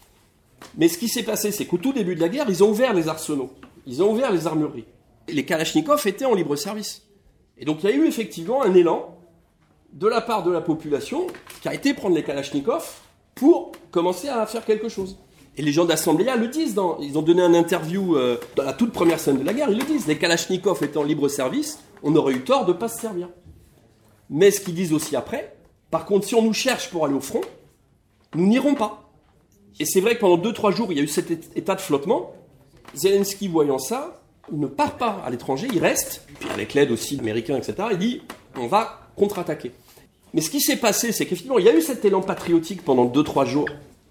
Mais ce qui s'est passé, c'est qu'au tout début de la guerre, ils ont ouvert les arsenaux. Ils ont ouvert les armureries. Les Kalachnikov étaient en libre service. Et donc, il y a eu effectivement un élan de la part de la population qui a été prendre les Kalachnikov pour commencer à faire quelque chose. Et les gens d'Assembléa le disent. Dans, ils ont donné un interview euh, dans la toute première scène de la guerre. Ils le disent. Les Kalachnikov étaient en libre service. On aurait eu tort de ne pas se servir. Mais ce qu'ils disent aussi après, par contre, si on nous cherche pour aller au front, nous n'irons pas. Et c'est vrai que pendant deux trois jours, il y a eu cet état de flottement. Zelensky, voyant ça, il ne part pas à l'étranger, il reste, puis avec l'aide aussi d'Américains, et cetera, il dit, on va contre-attaquer. Mais ce qui s'est passé, c'est qu'effectivement, il y a eu cet élan patriotique pendant deux trois jours.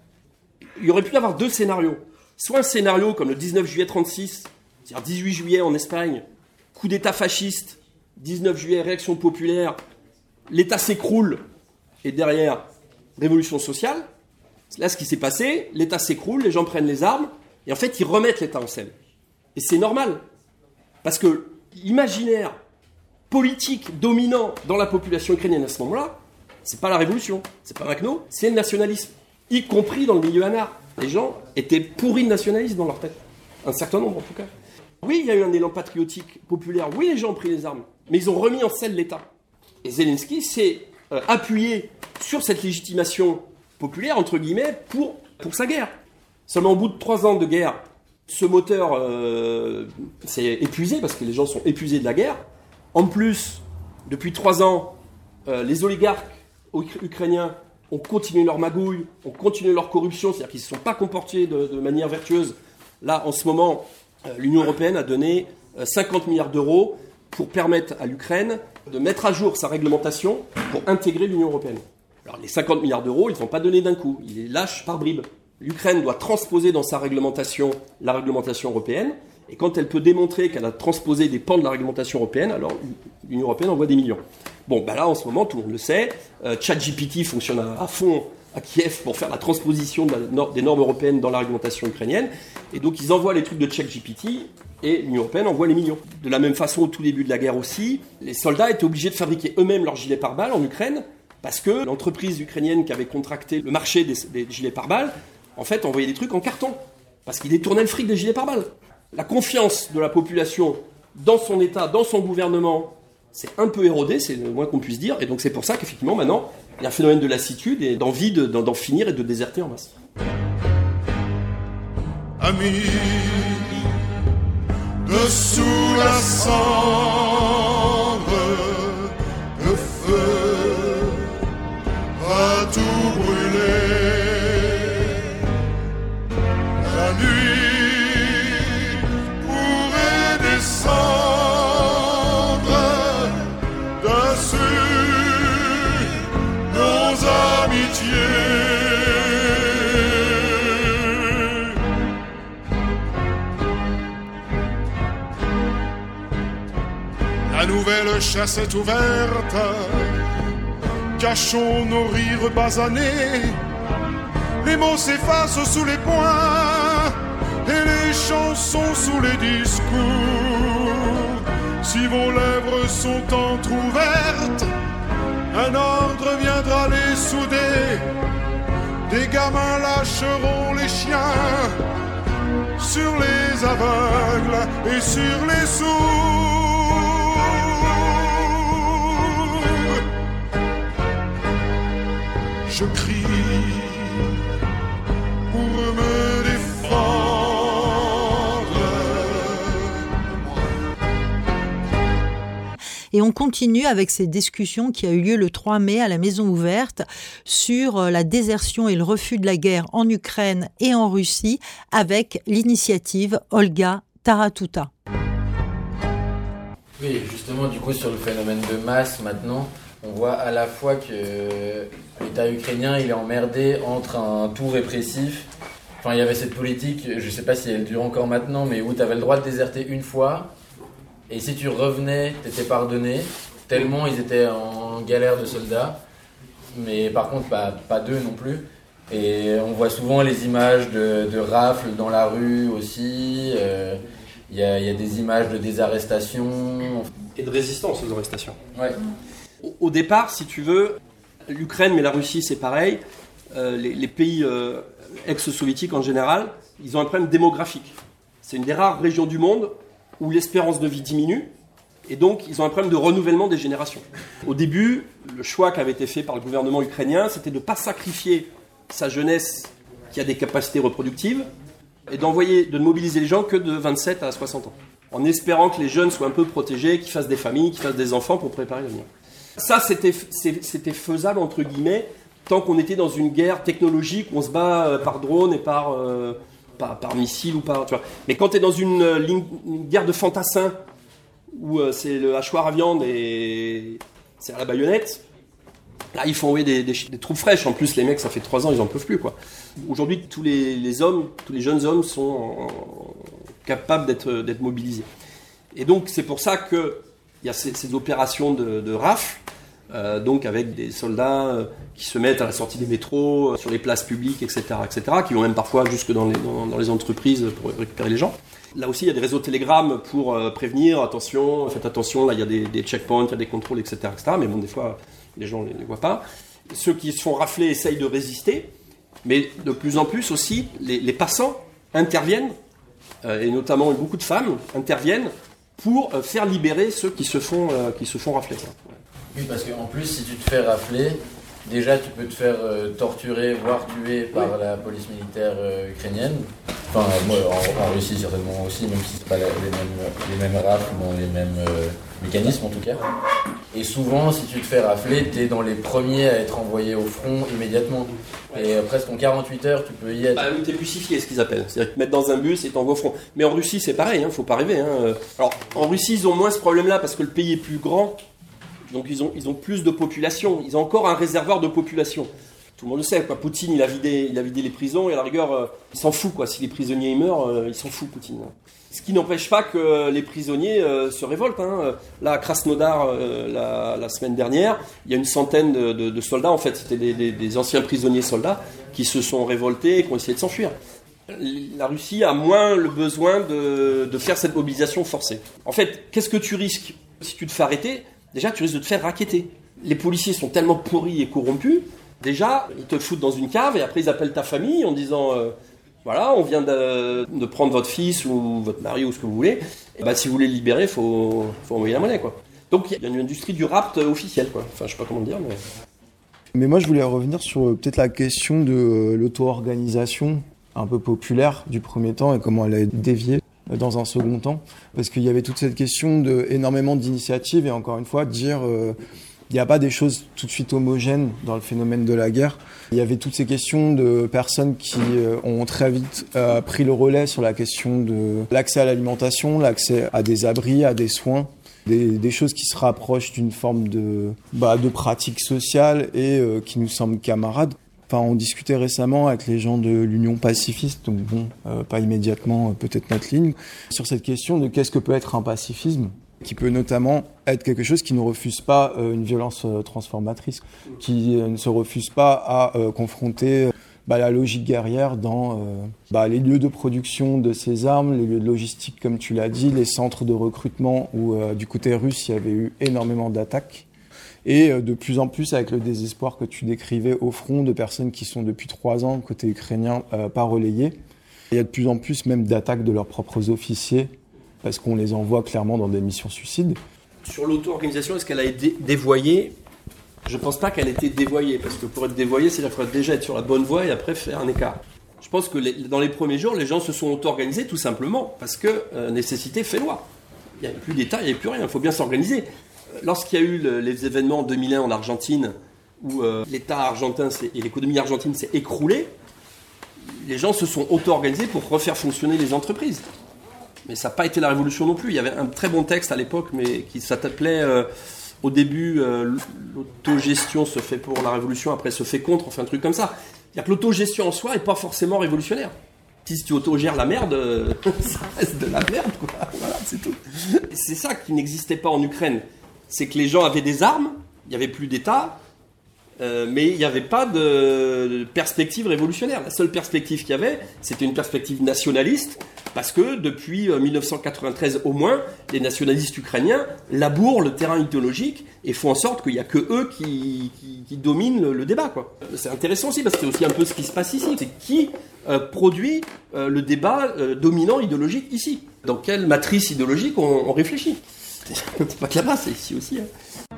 Il y aurait pu y avoir deux scénarios. Soit un scénario comme le dix-neuf juillet trente-six, c'est-à-dire dix-huit juillet en Espagne, coup d'état fasciste, dix-neuf juillet, réaction populaire, l'État s'écroule, et derrière, révolution sociale. Là, ce qui s'est passé, l'État s'écroule, les gens prennent les armes, et en fait, ils remettent l'État en scène. Et c'est normal. Parce que l'imaginaire politique dominant dans la population ukrainienne à ce moment-là, c'est pas la révolution, c'est pas Makhno, c'est le nationalisme. Y compris dans le milieu anard. Les gens étaient pourris de nationalisme dans leur tête. Un certain nombre, en tout cas. Oui, il y a eu un élan patriotique populaire. Oui, les gens ont pris les armes. Mais ils ont remis en scène l'État. Et Zelensky s'est euh, appuyé sur cette légitimation populaire, entre guillemets, pour, pour sa guerre. Seulement au bout de trois ans de guerre, ce moteur euh, s'est épuisé, parce que les gens sont épuisés de la guerre. En plus, depuis trois ans, euh, les oligarques ukrainiens ont continué leur magouille, ont continué leur corruption, c'est-à-dire qu'ils ne se sont pas comportés de, de manière vertueuse. Là, en ce moment, euh, l'Union européenne a donné euh, cinquante milliards d'euros pour permettre à l'Ukraine de mettre à jour sa réglementation pour intégrer l'Union européenne. Alors, les cinquante milliards d'euros, ils ne vont pas donner d'un coup. Ils les lâchent par bribes. L'Ukraine doit transposer dans sa réglementation la réglementation européenne. Et quand elle peut démontrer qu'elle a transposé des pans de la réglementation européenne, alors l'Union européenne envoie des millions. Bon, bah là, en ce moment, tout le monde le sait, euh, ChatGPT fonctionne à, à fond à Kiev pour faire la transposition de la, des normes européennes dans la réglementation ukrainienne. Et donc, ils envoient les trucs de ChatGPT et l'Union européenne envoie les millions. De la même façon, au tout début de la guerre aussi, les soldats étaient obligés de fabriquer eux-mêmes leurs gilets pare-balles en Ukraine parce que l'entreprise ukrainienne qui avait contracté le marché des, des gilets pare-balles, en fait, envoyait des trucs en carton parce qu'ils détournaient le fric des gilets pare-balles. La confiance de la population dans son État, dans son gouvernement, c'est un peu érodé, c'est le moins qu'on puisse dire. Et donc c'est pour ça qu'effectivement, maintenant, il y a un phénomène de lassitude et d'envie de, d'en finir et de déserter en masse. Amis, dessous la cendre, le feu va tout brûler. La nuit pourrait descendre dessus nos amitiés. La nouvelle chasse est ouverte, cachons nos rires basanés. Les mots s'effacent sous les poings et les chansons sous les discours. Si vos lèvres sont entr'ouvertes, un ordre viendra les souder. Des gamins lâcheront les chiens sur les aveugles et sur les sourds. Je crie pour me défendre. Et on continue avec ces discussions qui a eu lieu le trois mai à la Maison Ouverte sur la désertion et le refus de la guerre en Ukraine et en Russie avec l'initiative Olga Taratuta. Oui, justement, du coup, sur le phénomène de masse maintenant, on voit à la fois que l'État ukrainien il est emmerdé entre un tout répressif. Enfin, il y avait cette politique, je ne sais pas si elle dure encore maintenant, mais où tu avais le droit de déserter une fois, et si tu revenais, tu étais pardonné, tellement ils étaient en galère de soldats, mais par contre, bah, pas d'eux non plus. Et on voit souvent les images de, de rafles dans la rue aussi, euh, il y a, il y a des images de désarrestations. Et de résistance aux arrestations. Ouais. Au départ, si tu veux, l'Ukraine, mais la Russie, c'est pareil. Euh, les, les pays euh, ex-soviétiques en général, ils ont un problème démographique. C'est une des rares régions du monde où l'espérance de vie diminue, et donc ils ont un problème de renouvellement des générations. Au début, le choix qui avait été fait par le gouvernement ukrainien, c'était de ne pas sacrifier sa jeunesse qui a des capacités reproductives, et d'envoyer, de ne mobiliser les gens que de vingt-sept à soixante ans, en espérant que les jeunes soient un peu protégés, qu'ils fassent des familles, qu'ils fassent des enfants pour préparer l'avenir. Ça, c'était, c'était faisable, entre guillemets, tant qu'on était dans une guerre technologique où on se bat par drone et par, euh, par, par missile ou par... Tu vois. Mais quand tu es dans une, une, une guerre de fantassins, où euh, c'est le hachoir à viande et c'est à la baïonnette, là, il faut envoyer des, des, des troupes fraîches. En plus, les mecs, ça fait trois ans, ils n'en peuvent plus, quoi. Aujourd'hui, tous les, les hommes, tous les jeunes hommes sont en, en, capables d'être, d'être mobilisés. Et donc, c'est pour ça que il y a ces, ces opérations de, de rafle, euh, donc avec des soldats euh, qui se mettent à la sortie des métros, euh, sur les places publiques, et cetera, et cetera, qui vont même parfois jusque dans les, dans, dans les entreprises pour récupérer les gens. Là aussi, il y a des réseaux Telegram pour euh, prévenir, attention, faites attention, là il y a des, des checkpoints, il y a des contrôles, et cetera, et cetera. Mais bon, des fois, les gens ne les, les voient pas. Ceux qui se font rafler essayent de résister, mais de plus en plus aussi, les, les passants interviennent, euh, et notamment beaucoup de femmes interviennent pour faire libérer ceux qui se font, euh, qui se font rafler. Oui, parce qu'en plus, si tu te fais rafler, déjà tu peux te faire euh, torturer, voire tuer par oui. la police militaire euh, ukrainienne. Enfin, moi, en, en Russie certainement aussi, même si c'est pas les mêmes, les mêmes rafles, bon, les mêmes euh, mécanismes en tout cas. Et souvent, si tu te fais rafler, t'es dans les premiers à être envoyé au front immédiatement. Et euh, presque en quarante-huit heures, tu peux y être. Bah oui, t'es bussifié, ce qu'ils appellent. C'est-à-dire que te mettre dans un bus et t'envoies au front. Mais en Russie, c'est pareil, hein, faut pas rêver. Hein. Alors, en Russie, ils ont moins ce problème-là parce que le pays est plus grand. Donc ils ont, ils ont plus de population, ils ont encore un réservoir de population. Tout le monde le sait, quoi. Poutine, il a vidé, il a vidé les prisons et à la rigueur, euh, il s'en fout, quoi. Si les prisonniers ils meurent, euh, il s'en fout, Poutine. Ce qui n'empêche pas que les prisonniers euh, se révoltent. Hein. Là, à Krasnodar, euh, la, la semaine dernière, il y a une centaine de, de, de soldats, en fait, c'était des, des, des anciens prisonniers soldats qui se sont révoltés et qui ont essayé de s'enfuir. La Russie a moins le besoin de, de faire cette mobilisation forcée. En fait, qu'est-ce que tu risques si tu te fais arrêter? Déjà, tu risques de te faire racketter. Les policiers sont tellement pourris et corrompus, déjà, ils te foutent dans une cave et après ils appellent ta famille en disant euh, voilà, on vient de, de prendre votre fils ou votre mari ou ce que vous voulez. Et bah, si vous voulez le libérer, il faut, faut envoyer la monnaie, quoi. Donc il y a une industrie du rapt officielle, quoi. Enfin, je sais pas comment dire, mais... Mais moi, je voulais revenir sur euh, peut-être la question de euh, l'auto-organisation un peu populaire du premier temps et comment elle a été déviée dans un second temps, parce qu'il y avait toute cette question de énormément d'initiatives et encore une fois dire euh, il n'y a pas des choses tout de suite homogènes dans le phénomène de la guerre. Il y avait toutes ces questions de personnes qui euh, ont très vite euh, pris le relais sur la question de l'accès à l'alimentation, l'accès à des abris, à des soins, des, des choses qui se rapprochent d'une forme de, bah, de pratique sociale et euh, qui nous semblent camarades. Enfin, on discutait récemment avec les gens de l'Union pacifiste, donc bon, euh, pas immédiatement euh, peut-être notre ligne, sur cette question de qu'est-ce que peut être un pacifisme, qui peut notamment être quelque chose qui ne refuse pas euh, une violence euh, transformatrice, qui euh, ne se refuse pas à euh, confronter euh, bah, la logique guerrière dans euh, bah, les lieux de production de ces armes, les lieux de logistique comme tu l'as dit, les centres de recrutement où euh, du côté russe il y avait eu énormément d'attaques. Et de plus en plus, avec le désespoir que tu décrivais au front de personnes qui sont depuis trois ans, côté ukrainien, euh, pas relayées. Il y a de plus en plus même d'attaques de leurs propres officiers, parce qu'on les envoie clairement dans des missions suicides. Sur l'auto-organisation, est-ce qu'elle a été dévoyée ? Je ne pense pas qu'elle ait été dévoyée, parce que pour être dévoyée, c'est-à-dire qu'il faut déjà être sur la bonne voie et après faire un écart. Je pense que les, dans les premiers jours, les gens se sont auto-organisés tout simplement parce que euh, nécessité fait loi. Il n'y avait plus d'État, il n'y avait plus rien, il faut bien s'organiser. Lorsqu'il y a eu le, les événements en deux mille un en Argentine, où euh, l'État argentin et l'économie argentine s'est écroulée, les gens se sont auto-organisés pour refaire fonctionner les entreprises. Mais ça n'a pas été la révolution non plus. Il y avait un très bon texte à l'époque, mais qui s'appelait euh, au début euh, l'autogestion se fait pour la révolution, après se fait contre, enfin un truc comme ça. C'est-à-dire que l'autogestion en soi n'est pas forcément révolutionnaire. Si tu autogères la merde, euh, ça reste de la merde, quoi. Voilà, c'est tout. C'est ça qui n'existait pas en Ukraine. C'est que les gens avaient des armes, il n'y avait plus d'État, euh, mais il n'y avait pas de, de perspective révolutionnaire. La seule perspective qu'il y avait, c'était une perspective nationaliste, parce que depuis euh, dix-neuf cent quatre-vingt-treize au moins, les nationalistes ukrainiens labourent le terrain idéologique et font en sorte qu'il n'y a que eux qui, qui, qui dominent le, le débat, quoi. C'est intéressant aussi, parce que c'est aussi un peu ce qui se passe ici. C'est qui euh, produit euh, le débat euh, dominant idéologique ici ? Dans quelle matrice idéologique on, on réfléchit ? C'est pas que là-bas, c'est ici aussi. Hein.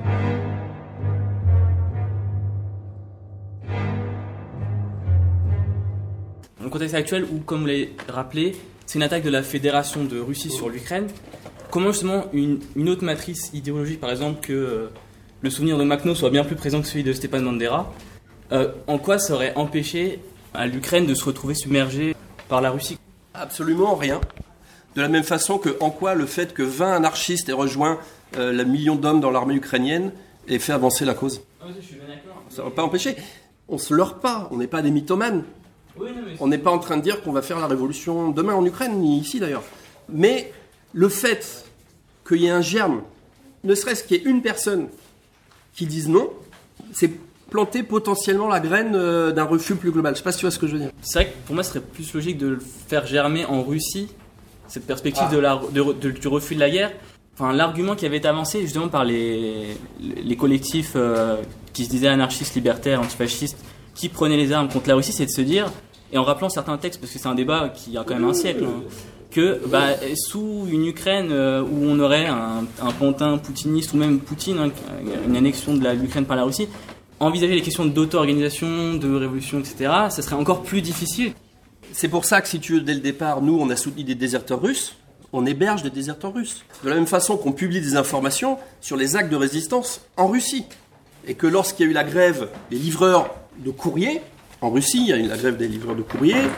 Dans le contexte actuel où, comme vous l'avez rappelé, c'est une attaque de la Fédération de Russie sur l'Ukraine, comment justement une, une autre matrice idéologique, par exemple, que euh, le souvenir de Makhno soit bien plus présent que celui de Stepan Bandera, euh, en quoi ça aurait empêché à l'Ukraine de se retrouver submergée par la Russie ? Absolument rien. De la même façon que, en quoi le fait que vingt anarchistes aient rejoint euh, le million d'hommes dans l'armée ukrainienne ait fait avancer la cause. Ah oui, je suis bien d'accord. Ça n'aurait pas empêché. On ne se leurre pas, on n'est pas des mythomanes. Oui, non, mais on n'est pas en train de dire qu'on va faire la révolution demain en Ukraine, ni ici d'ailleurs. Mais le fait qu'il y ait un germe, ne serait-ce qu'il y ait une personne qui dise non, c'est planter potentiellement la graine euh, d'un refus plus global. Je ne sais pas si tu vois ce que je veux dire. C'est vrai que pour moi, ce serait plus logique de le faire germer en Russie, cette perspective ah. de la, de, de, du refus de la guerre. Enfin, l'argument qui avait été avancé justement par les, les collectifs euh, qui se disaient anarchistes, libertaires, antifascistes, qui prenaient les armes contre la Russie, c'est de se dire, et en rappelant certains textes, parce que c'est un débat qui a quand même un siècle, hein, que bah, sous une Ukraine euh, où on aurait un, un pantin poutiniste, ou même Poutine, hein, une annexion de la, l'Ukraine par la Russie, envisager les questions d'auto-organisation, de révolution, et cetera, ça serait encore plus difficile. C'est pour ça que, si tu veux, dès le départ, nous, on a soutenu des déserteurs russes, on héberge des déserteurs russes. De la même façon qu'on publie des informations sur les actes de résistance en Russie. Et que lorsqu'il y a eu la grève des livreurs de courrier, en Russie, il y a eu la grève des livreurs de courrier,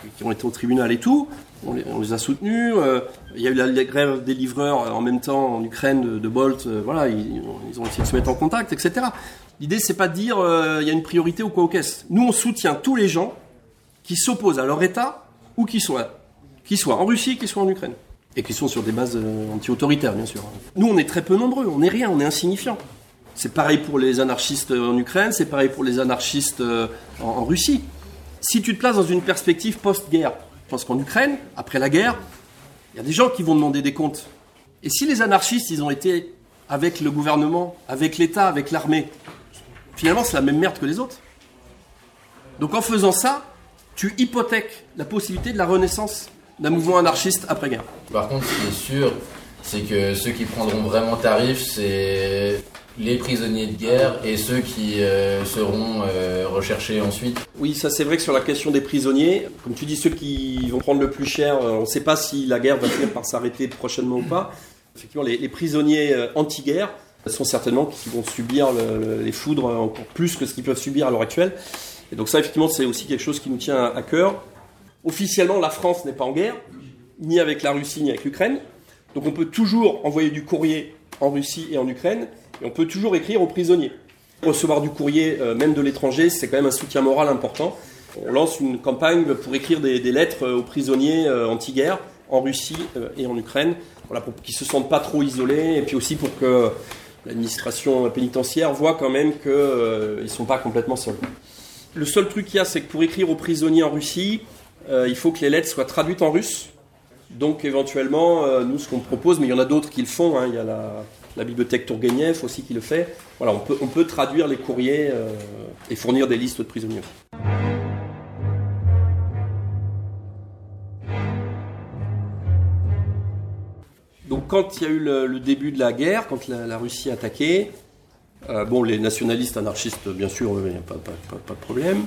qui ont été au tribunal et tout. On les, on les a soutenus. Euh, il y a eu la, la grève des livreurs en même temps en Ukraine de, de Bolt. Euh, voilà, ils, ils ont essayé de se mettre en contact, et cetera. L'idée, c'est pas de dire euh, il y a une priorité ou quoi aux caisses. Nous, on soutient tous les gens qui s'opposent à leur État ou qui soient, qui soient en Russie, qui soient en Ukraine. Et qui sont sur des bases euh, anti-autoritaires, bien sûr. Nous, on est très peu nombreux, on n'est rien, on est insignifiant. C'est pareil pour les anarchistes en Ukraine, c'est pareil pour les anarchistes euh, en, en Russie. Si tu te places dans une perspective post-guerre, je pense qu'en Ukraine, après la guerre, il y a des gens qui vont demander des comptes. Et si les anarchistes, ils ont été avec le gouvernement, avec l'État, avec l'armée, finalement, c'est la même merde que les autres. Donc en faisant ça, tu hypothèques la possibilité de la renaissance d'un mouvement anarchiste après-guerre. Par contre, ce qui est sûr, c'est que ceux qui prendront vraiment tarif, c'est les prisonniers de guerre et ceux qui euh, seront euh, recherchés ensuite. Oui, ça c'est vrai que sur la question des prisonniers, comme tu dis, ceux qui vont prendre le plus cher, on ne sait pas si la guerre va finir par s'arrêter prochainement ou pas. Effectivement, les, les prisonniers anti-guerre sont certainement qui vont subir le, le, les foudres encore plus que ce qu'ils peuvent subir à l'heure actuelle. Et donc ça, effectivement, c'est aussi quelque chose qui nous tient à, à cœur. Officiellement, la France n'est pas en guerre, ni avec la Russie, ni avec l'Ukraine. Donc on peut toujours envoyer du courrier en Russie et en Ukraine, et on peut toujours écrire aux prisonniers. Recevoir du courrier, euh, même de l'étranger, c'est quand même un soutien moral important. On lance une campagne pour écrire des, des lettres aux prisonniers euh, anti-guerre en Russie euh, et en Ukraine, voilà, pour qu'ils ne se sentent pas trop isolés, et puis aussi pour que l'administration pénitentiaire voit quand même qu'ils euh, ne sont pas complètement seuls. Le seul truc qu'il y a, c'est que pour écrire aux prisonniers en Russie, euh, il faut que les lettres soient traduites en russe. Donc éventuellement, euh, nous, ce qu'on propose, mais il y en a d'autres qui le font, hein, il y a la, la bibliothèque Tourgueniev aussi qui le fait. Voilà, on peut, on peut traduire les courriers euh, et fournir des listes de prisonniers. Donc quand il y a eu le, le début de la guerre, quand la, la Russie a attaqué, euh, bon, les nationalistes anarchistes, bien sûr, il n'y a pas, pas, pas, pas de problème.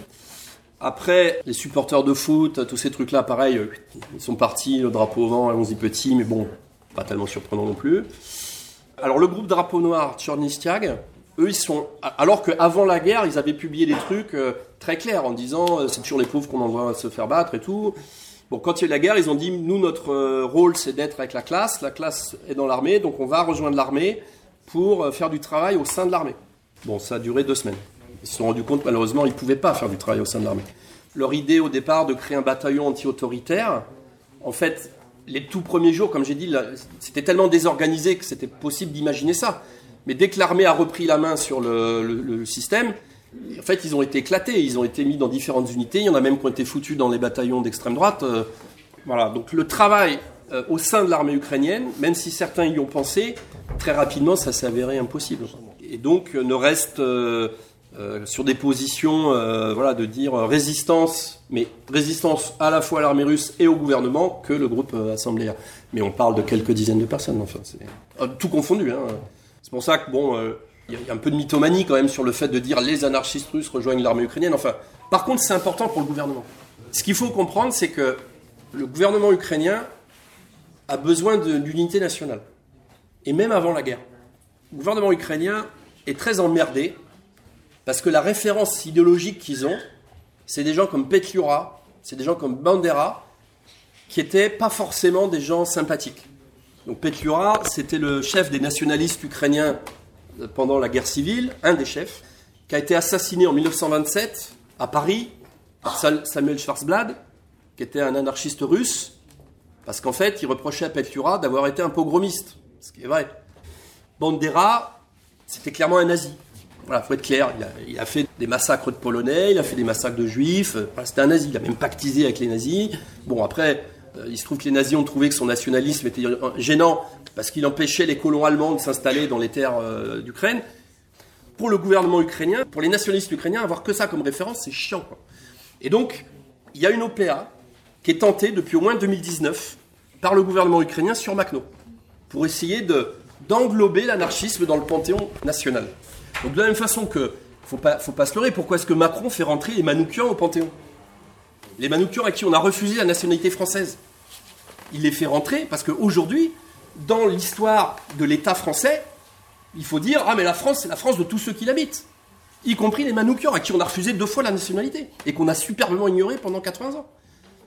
Après, les supporters de foot, tous ces trucs-là, pareil, ils sont partis, le drapeau au vent, allons-y petit, mais bon, pas tellement surprenant non plus. Alors le groupe Drapeau Noir, Tchornistiag, eux, ils sont... Alors qu'avant la guerre, ils avaient publié des trucs euh, très clairs, en disant euh, c'est toujours les pauvres qu'on envoie se faire battre et tout. Bon, quand il y a eu la guerre, ils ont dit, nous, notre euh, rôle, c'est d'être avec la classe. La classe est dans l'armée, donc on va rejoindre l'armée pour euh, faire du travail au sein de l'armée. Bon, ça a duré deux semaines. Ils se sont rendus compte, malheureusement, ils ne pouvaient pas faire du travail au sein de l'armée. Leur idée, au départ, de créer un bataillon anti-autoritaire, en fait, les tout premiers jours, comme j'ai dit, là, c'était tellement désorganisé que c'était possible d'imaginer ça. Mais dès que l'armée a repris la main sur le, le, le système, en fait, ils ont été éclatés. Ils ont été mis dans différentes unités. Il y en a même qui ont été foutus dans les bataillons d'extrême droite. Euh, voilà. Donc le travail euh, au sein de l'armée ukrainienne, même si certains y ont pensé, très rapidement, ça s'est avéré impossible. Et donc, euh, ne reste... Euh, Euh, sur des positions euh, voilà, de dire euh, résistance, mais résistance à la fois à l'armée russe et au gouvernement que le groupe euh, Assembléa. Mais on parle de quelques dizaines de personnes, enfin, c'est euh, tout confondu. Hein. C'est pour ça que bon, il euh, y, y a un peu de mythomanie quand même sur le fait de dire les anarchistes russes rejoignent l'armée ukrainienne. Enfin, par contre, c'est important pour le gouvernement. Ce qu'il faut comprendre, c'est que le gouvernement ukrainien a besoin de, d'unité nationale. Et même avant la guerre, le gouvernement ukrainien est très emmerdé. Parce que la référence idéologique qu'ils ont, c'est des gens comme Petliura, c'est des gens comme Bandera, qui n'étaient pas forcément des gens sympathiques. Donc Petliura, c'était le chef des nationalistes ukrainiens pendant la guerre civile, un des chefs, qui a été assassiné en dix-neuf cent vingt-sept à Paris par Samuel Schwarzblad, qui était un anarchiste russe, parce qu'en fait, il reprochait à Petliura d'avoir été un pogromiste, ce qui est vrai. Bandera, c'était clairement un nazi. Voilà, faut être clair, il a, il a fait des massacres de Polonais, il a fait des massacres de Juifs, voilà, c'était un nazi, il a même pactisé avec les nazis. Bon, après, euh, il se trouve que les nazis ont trouvé que son nationalisme était gênant parce qu'il empêchait les colons allemands de s'installer dans les terres euh, d'Ukraine. Pour le gouvernement ukrainien, pour les nationalistes ukrainiens, avoir que ça comme référence, c'est chiant, quoi. Et donc, il y a une O P A qui est tentée depuis au moins deux mille dix-neuf par le gouvernement ukrainien sur Makhno, pour essayer de, d'englober l'anarchisme dans le panthéon national. Donc de la même façon que, faut pas, faut pas se leurrer, pourquoi est-ce que Macron fait rentrer les Manoukians au Panthéon ? Les Manoukians à qui on a refusé la nationalité française. Il les fait rentrer parce qu'aujourd'hui, dans l'histoire de l'État français, il faut dire, ah mais la France, c'est la France de tous ceux qui l'habitent. Y compris les Manoukians à qui on a refusé deux fois la nationalité et qu'on a superbement ignoré pendant quatre-vingts ans.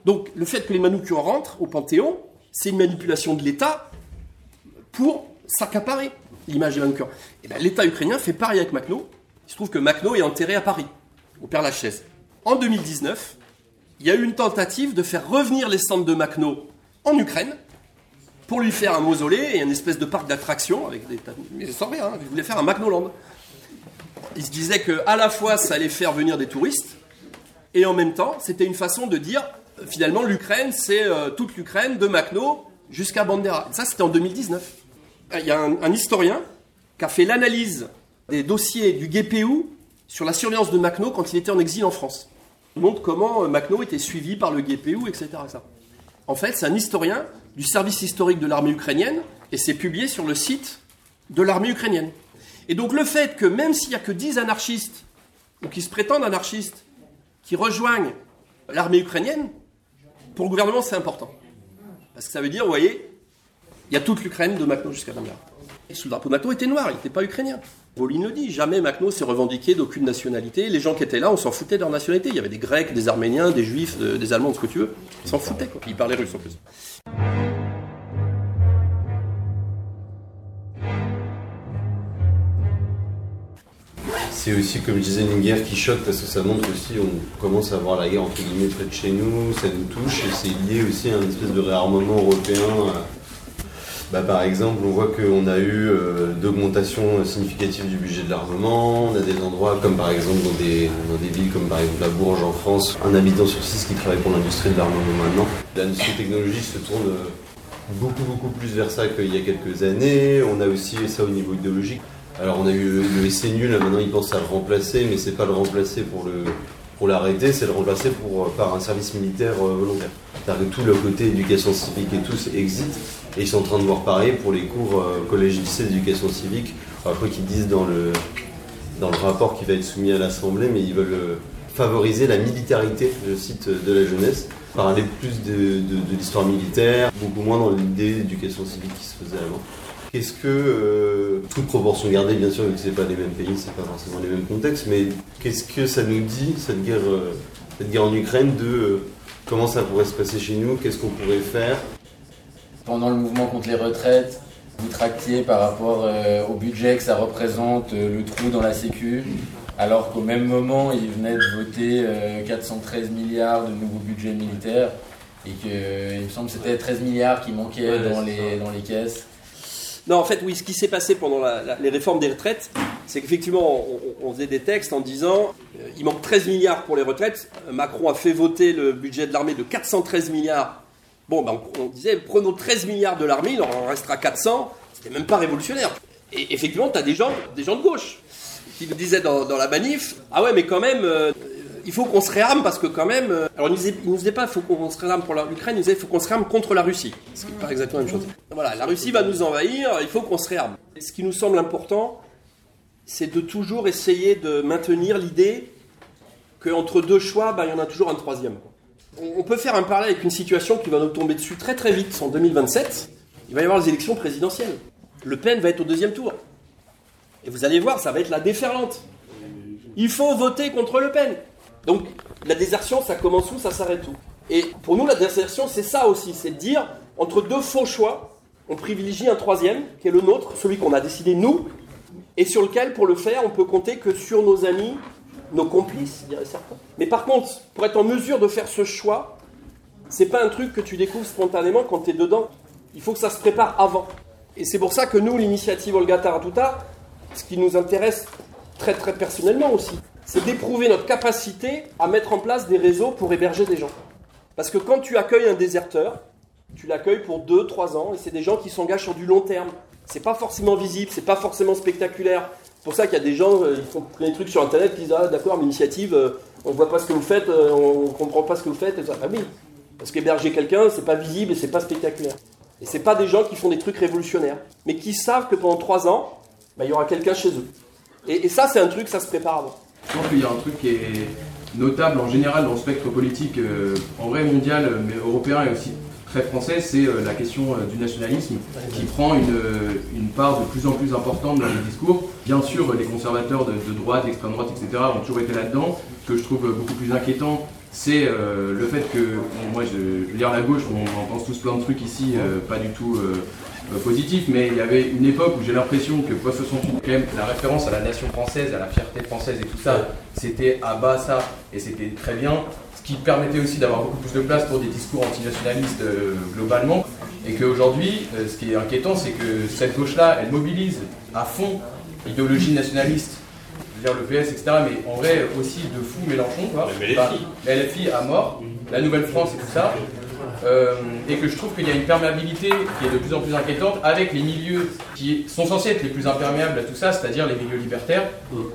Donc le fait que les Manoukians rentrent au Panthéon, c'est une manipulation de l'État pour s'accaparer l'image des Manoukians. Et bien, l'État ukrainien fait pareil avec Makhno. Il se trouve que Makhno est enterré à Paris, au Père-Lachaise. En deux mille dix-neuf, il y a eu une tentative de faire revenir les cendres de Makhno en Ukraine pour lui faire un mausolée et une espèce de parc d'attractions avec des... Mais sans rien, hein, ils voulaient faire un Makhnoland. Ils se disaient qu'à la fois ça allait faire venir des touristes et en même temps c'était une façon de dire finalement l'Ukraine c'est euh, toute l'Ukraine de Makhno jusqu'à Bandera. Et ça c'était en deux mille dix-neuf. Il y a un, un historien qui a fait l'analyse des dossiers du G P U sur la surveillance de Makhno quand il était en exil en France. Il montre comment Makhno était suivi par le G P U, et cetera. En fait, c'est un historien du service historique de l'armée ukrainienne et c'est publié sur le site de l'armée ukrainienne. Et donc le fait que même s'il n'y a que dix anarchistes, ou qui se prétendent anarchistes, qui rejoignent l'armée ukrainienne, pour le gouvernement c'est important. Parce que ça veut dire, vous voyez, il y a toute l'Ukraine de Makhno jusqu'à Bandera. Et sous le drapeau de Makhno était noir, il n'était pas ukrainien. Volin le dit, jamais Makhno s'est revendiqué d'aucune nationalité. Les gens qui étaient là, on s'en foutait de leur nationalité. Il y avait des Grecs, des Arméniens, des Juifs, des Allemands, ce que tu veux. Ils s'en foutaient, quoi. Puis ils parlaient russe en plus. C'est aussi, comme je disais, une guerre qui choque parce que ça montre aussi, on commence à voir la guerre entre guillemets près de chez nous, ça nous touche et c'est lié aussi à une espèce de réarmement européen. Bah, par exemple, on voit qu'on a eu euh, d'augmentation significative du budget de l'armement, on a des endroits comme par exemple dans des, dans des villes comme par exemple la Bourges en France, un habitant sur six qui travaille pour l'industrie de l'armement maintenant. L'industrie technologique se tourne beaucoup beaucoup plus vers ça qu'il y a quelques années, on a aussi ça au niveau idéologique. Alors on a eu le essai nul, maintenant ils pensent à le remplacer, mais c'est pas le remplacer pour le pour l'arrêter, c'est le remplacer pour, par un service militaire volontaire. C'est-à-dire que tout le côté éducation civique et tout existe, et ils sont en train de voir pareil pour les cours euh, collège-lycée d'éducation civique, après qu'ils disent dans le, dans le rapport qui va être soumis à l'Assemblée, mais ils veulent euh, favoriser la militarité, je cite, de la jeunesse, parler plus de, de, de l'histoire militaire, beaucoup moins dans l'idée d'éducation civique qui se faisait avant. Qu'est-ce que, euh, toute proportion gardée bien sûr, vu que c'est pas les mêmes pays, c'est pas forcément les mêmes contextes, mais qu'est-ce que ça nous dit, cette guerre, euh, cette guerre en Ukraine, de euh, comment ça pourrait se passer chez nous, qu'est-ce qu'on pourrait faire? Pendant le mouvement contre les retraites, vous tractiez par rapport euh, au budget que ça représente, euh, le trou dans la sécu, alors qu'au même moment, ils venaient de voter euh, quatre cent treize milliards de nouveaux budgets militaires, et qu'il euh, me semble que c'était treize milliards qui manquaient ouais, dans, les, dans les caisses. Non, en fait, oui, ce qui s'est passé pendant la, la, les réformes des retraites, c'est qu'effectivement, on, on faisait des textes en disant euh, il manque treize milliards pour les retraites. Macron a fait voter le budget de l'armée de quatre cent treize milliards. Bon, ben, on, on disait prenons treize milliards de l'armée, il en restera quatre cents. C'était même pas révolutionnaire. Et effectivement, tu as des gens, des gens de gauche qui nous disaient dans, dans la manif ah ouais, mais quand même, euh, il faut qu'on se réarme parce que quand même. Euh, alors, ils ne nous disaient pas il faut qu'on se réarme pour l'Ukraine, ils disaient il faut qu'on se réarme contre la Russie. Ce qui n'est pas exactement la même chose. Voilà, la Russie va nous envahir, il faut qu'on se réarme. Ce qui nous semble important, c'est de toujours essayer de maintenir l'idée qu'entre deux choix, ben, il y en a toujours un troisième. On, on peut faire un parallèle avec une situation qui va nous tomber dessus très très vite, en deux mille vingt-sept. Il va y avoir les élections présidentielles. Le Pen va être au deuxième tour. Et vous allez voir, ça va être la déferlante. Il faut voter contre Le Pen. Donc, la désertion, ça commence où, ça s'arrête où? Et pour nous, la désertion, c'est ça aussi, c'est de dire, entre deux faux choix, on privilégie un troisième, qui est le nôtre, celui qu'on a décidé nous, et sur lequel, pour le faire, on peut compter que sur nos amis, nos complices, diraient certains. Mais par contre, pour être en mesure de faire ce choix, c'est pas un truc que tu découvres spontanément quand tu es dedans. Il faut que ça se prépare avant. Et c'est pour ça que nous, l'initiative Olga Taratuta, ce qui nous intéresse très très personnellement aussi, c'est d'éprouver notre capacité à mettre en place des réseaux pour héberger des gens. Parce que quand tu accueilles un déserteur, tu l'accueilles pour deux, trois ans, et c'est des gens qui s'engagent sur du long terme. C'est pas forcément visible, c'est pas forcément spectaculaire. C'est pour ça qu'il y a des gens, euh, ils font plein de trucs sur Internet qui disent « Ah d'accord, l'initiative, euh, on voit pas ce que vous faites, euh, on comprend pas ce que vous faites. » et ça. Ah oui, parce qu'héberger quelqu'un, c'est pas visible et c'est pas spectaculaire. Et c'est pas des gens qui font des trucs révolutionnaires, mais qui savent que pendant trois ans, bah, il y aura quelqu'un chez eux. Et, et ça, c'est un truc, ça se prépare avant. Je pense qu'il y a un truc qui est notable en général dans le spectre politique, euh, en vrai mondial, mais européen et aussi très français, c'est euh, la question euh, du nationalisme qui prend une, une part de plus en plus importante dans les discours. Bien sûr, les conservateurs de, de droite, d'extrême droite, et cetera ont toujours été là-dedans. Ce que je trouve beaucoup plus inquiétant, c'est euh, le fait que, bon, moi je, je veux dire la gauche, on, on pense tous plein de trucs ici, euh, pas du tout euh, euh, positifs, mais il y avait une époque où j'ai l'impression que post soixante-huit, quand même, la référence à la nation française, à la fierté française et tout ça, c'était à bas ça, et c'était très bien, ce qui permettait aussi d'avoir beaucoup plus de place pour des discours antinationalistes euh, globalement, et qu'aujourd'hui, euh, ce qui est inquiétant, c'est que cette gauche-là, elle mobilise à fond l'idéologie nationaliste, je veux dire le P S, et cetera, mais en vrai aussi de fou Mélenchon, quoi. Mais L F I. Bah, L F I à mort, la Nouvelle-France et tout ça, euh, et que je trouve qu'il y a une perméabilité qui est de plus en plus inquiétante avec les milieux qui sont censés être les plus imperméables à tout ça, c'est-à-dire les milieux libertaires.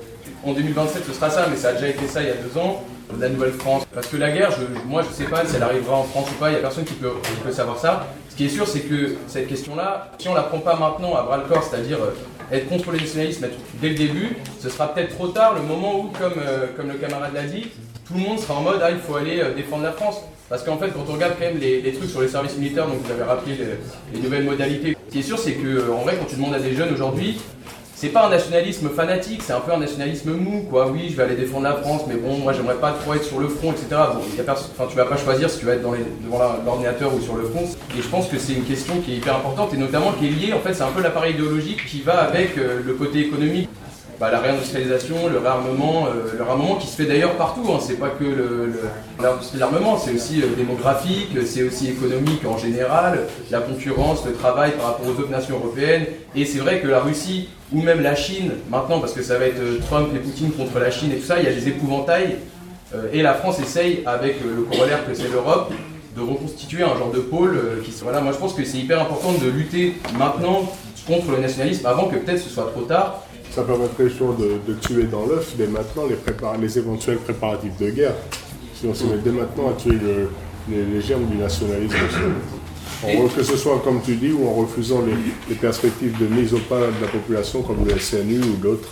En deux mille vingt-sept, ce sera ça, mais ça a déjà été ça il y a deux ans. La Nouvelle-France. Parce que la guerre, je, moi je sais pas si elle arrivera en France ou pas, il n'y a personne qui peut, qui peut savoir ça. Ce qui est sûr, c'est que cette question-là, si on la prend pas maintenant à bras-le-corps, c'est-à-dire euh, être contre le nationalisme être, dès le début, ce sera peut-être trop tard, le moment où, comme, euh, comme le camarade l'a dit, tout le monde sera en mode « Ah, il faut aller euh, défendre la France ». Parce qu'en fait, quand on regarde quand même les, les trucs sur les services militaires, donc vous avez rappelé les, les nouvelles modalités, ce qui est sûr, c'est que en vrai, quand tu demandes à des jeunes aujourd'hui, c'est pas un nationalisme fanatique, c'est un peu un nationalisme mou, quoi. Oui, je vais aller défendre la France, mais bon, moi, j'aimerais pas trop être sur le front, et cetera. Bon, y a pers- enfin, tu vas pas choisir si tu vas être dans les, devant la, l'ordinateur ou sur le front. Et je pense que c'est une question qui est hyper importante et notamment qui est liée, en fait, c'est un peu l'appareil idéologique qui va avec euh, le côté économique. Bah, la réindustrialisation, le réarmement, euh, le réarmement qui se fait d'ailleurs partout, hein. C'est pas que le, le, l'industrie de l'armement, c'est aussi euh, démographique, c'est aussi économique en général, la concurrence, le travail par rapport aux autres nations européennes. Et c'est vrai que la Russie, ou même la Chine, maintenant, parce que ça va être euh, Trump et Poutine contre la Chine et tout ça, il y a des épouvantails. Euh, et la France essaye, avec euh, le corollaire que c'est l'Europe, de reconstituer un genre de pôle euh, qui... Voilà, moi je pense que c'est hyper important de lutter maintenant contre le nationalisme, avant que peut-être ce soit trop tard. Ça permettrait justement de, de tuer dans l'œuf dès maintenant les, prépar- les éventuels préparatifs de guerre. Si on se met dès maintenant à tuer le, les, les germes du nationalisme aussi. En, que ce soit, comme tu dis, ou en refusant les, les perspectives de mise au pas de la population comme le S N U ou d'autres.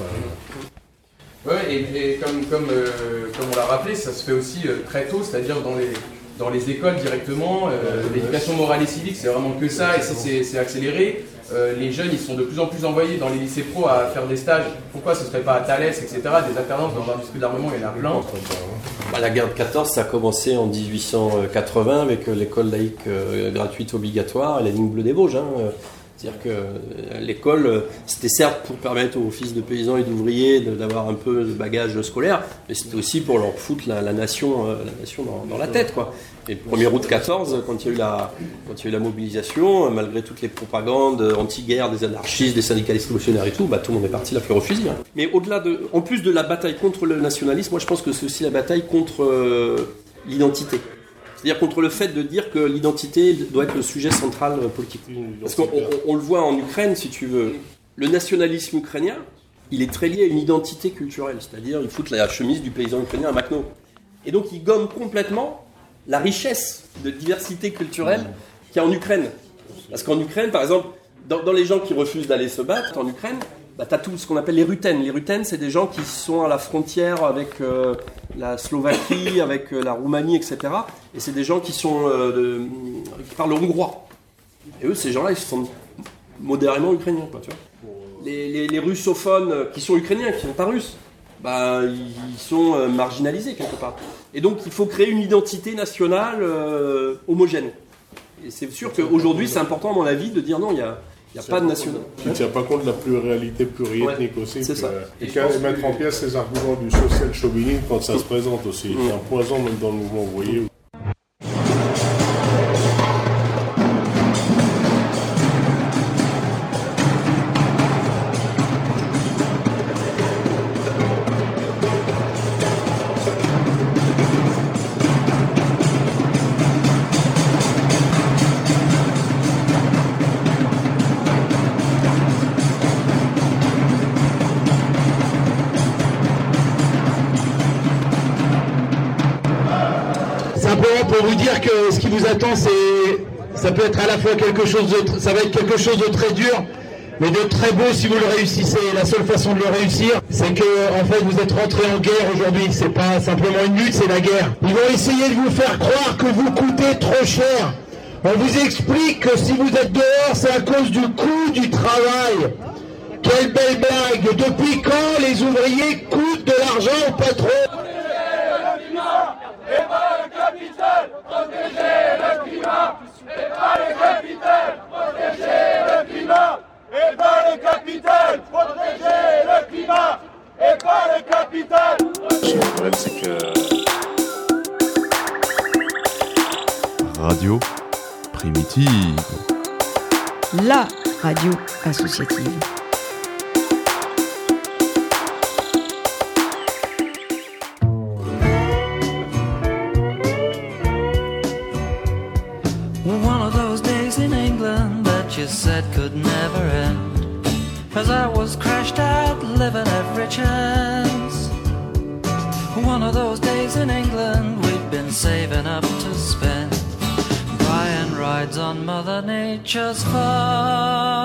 Oui, et, et comme, comme, euh, comme on l'a rappelé, ça se fait aussi euh, très tôt, c'est-à-dire dans les, dans les écoles directement. Euh, l'éducation morale et civique, c'est vraiment que ça, et si c'est, c'est accéléré. Euh, les jeunes, ils sont de plus en plus envoyés dans les lycées pro à faire des stages. Pourquoi ce ne serait pas à Thales, et cetera. Des alternances dans l'industrie de l'armement, il y en a plein. Bah, la guerre de quatorze, ça a commencé en dix-huit cent quatre-vingts avec euh, l'école laïque euh, gratuite obligatoire et la ligne bleue des Vosges. Hein. C'est-à-dire que euh, l'école, euh, c'était certes pour permettre aux fils de paysans et d'ouvriers de, d'avoir un peu de bagage scolaire, mais c'était aussi pour leur foutre la, la nation, euh, la nation dans, dans la tête, quoi. Et le premier août quatorze, quand il y a eu la, quand il y a eu la mobilisation, malgré toutes les propagandes anti-guerre des anarchistes, des syndicalistes révolutionnaires et tout, bah, tout le monde est parti la fleur au fusil. Hein. Mais au-delà de, en plus de la bataille contre le nationalisme, moi je pense que c'est aussi la bataille contre euh, l'identité. C'est-à-dire contre le fait de dire que l'identité doit être le sujet central euh, politique. Parce qu'on on, on le voit en Ukraine, si tu veux, le nationalisme ukrainien, il est très lié à une identité culturelle. C'est-à-dire, il fout la chemise du paysan ukrainien à Makhno. Et donc, il gomme complètement la richesse de diversité culturelle qu'il y a en Ukraine. Parce qu'en Ukraine, par exemple, dans, dans les gens qui refusent d'aller se battre en Ukraine, bah, tu as tout ce qu'on appelle les rutènes. Les rutènes, c'est des gens qui sont à la frontière avec euh, la Slovaquie, avec euh, la Roumanie, et cetera. Et c'est des gens qui, sont, euh, de, qui parlent hongrois. Et eux, ces gens-là, ils sont modérément ukrainiens. Quoi, tu vois. Les, les, les russophones qui sont ukrainiens, qui ne sont pas russes, bah, ils sont euh, marginalisés quelque part. Et donc, il faut créer une identité nationale euh, homogène. Et c'est sûr qu'aujourd'hui, c'est important, à mon avis, de dire non, il n'y a, y a pas de national. Qui ne tient pas compte de la pluralité pluriethnique ouais, aussi. C'est que, ça. Et, et qu'à mettre en pièce ces arguments du social chauvinisme quand ça se présente aussi. C'est un poison même dans le mouvement ouvrier. Pour vous dire que ce qui vous attend, c'est, ça peut être à la fois quelque chose de, ça va être quelque chose de très dur, mais de très beau si vous le réussissez. La seule façon de le réussir, c'est que, en fait, vous êtes rentré en guerre aujourd'hui. C'est pas simplement une lutte, c'est la guerre. Ils vont essayer de vous faire croire que vous coûtez trop cher. On vous explique que si vous êtes dehors, c'est à cause du coût du travail. Quelle belle blague! Depuis quand les ouvriers coûtent de l'argent au patron? radio primitive. La radio associative. One of those days in England that you said could never end, as I was crashed out living at Richards. One of those days in England we'd been saving up to spend, buying rides on Mother Nature's farm.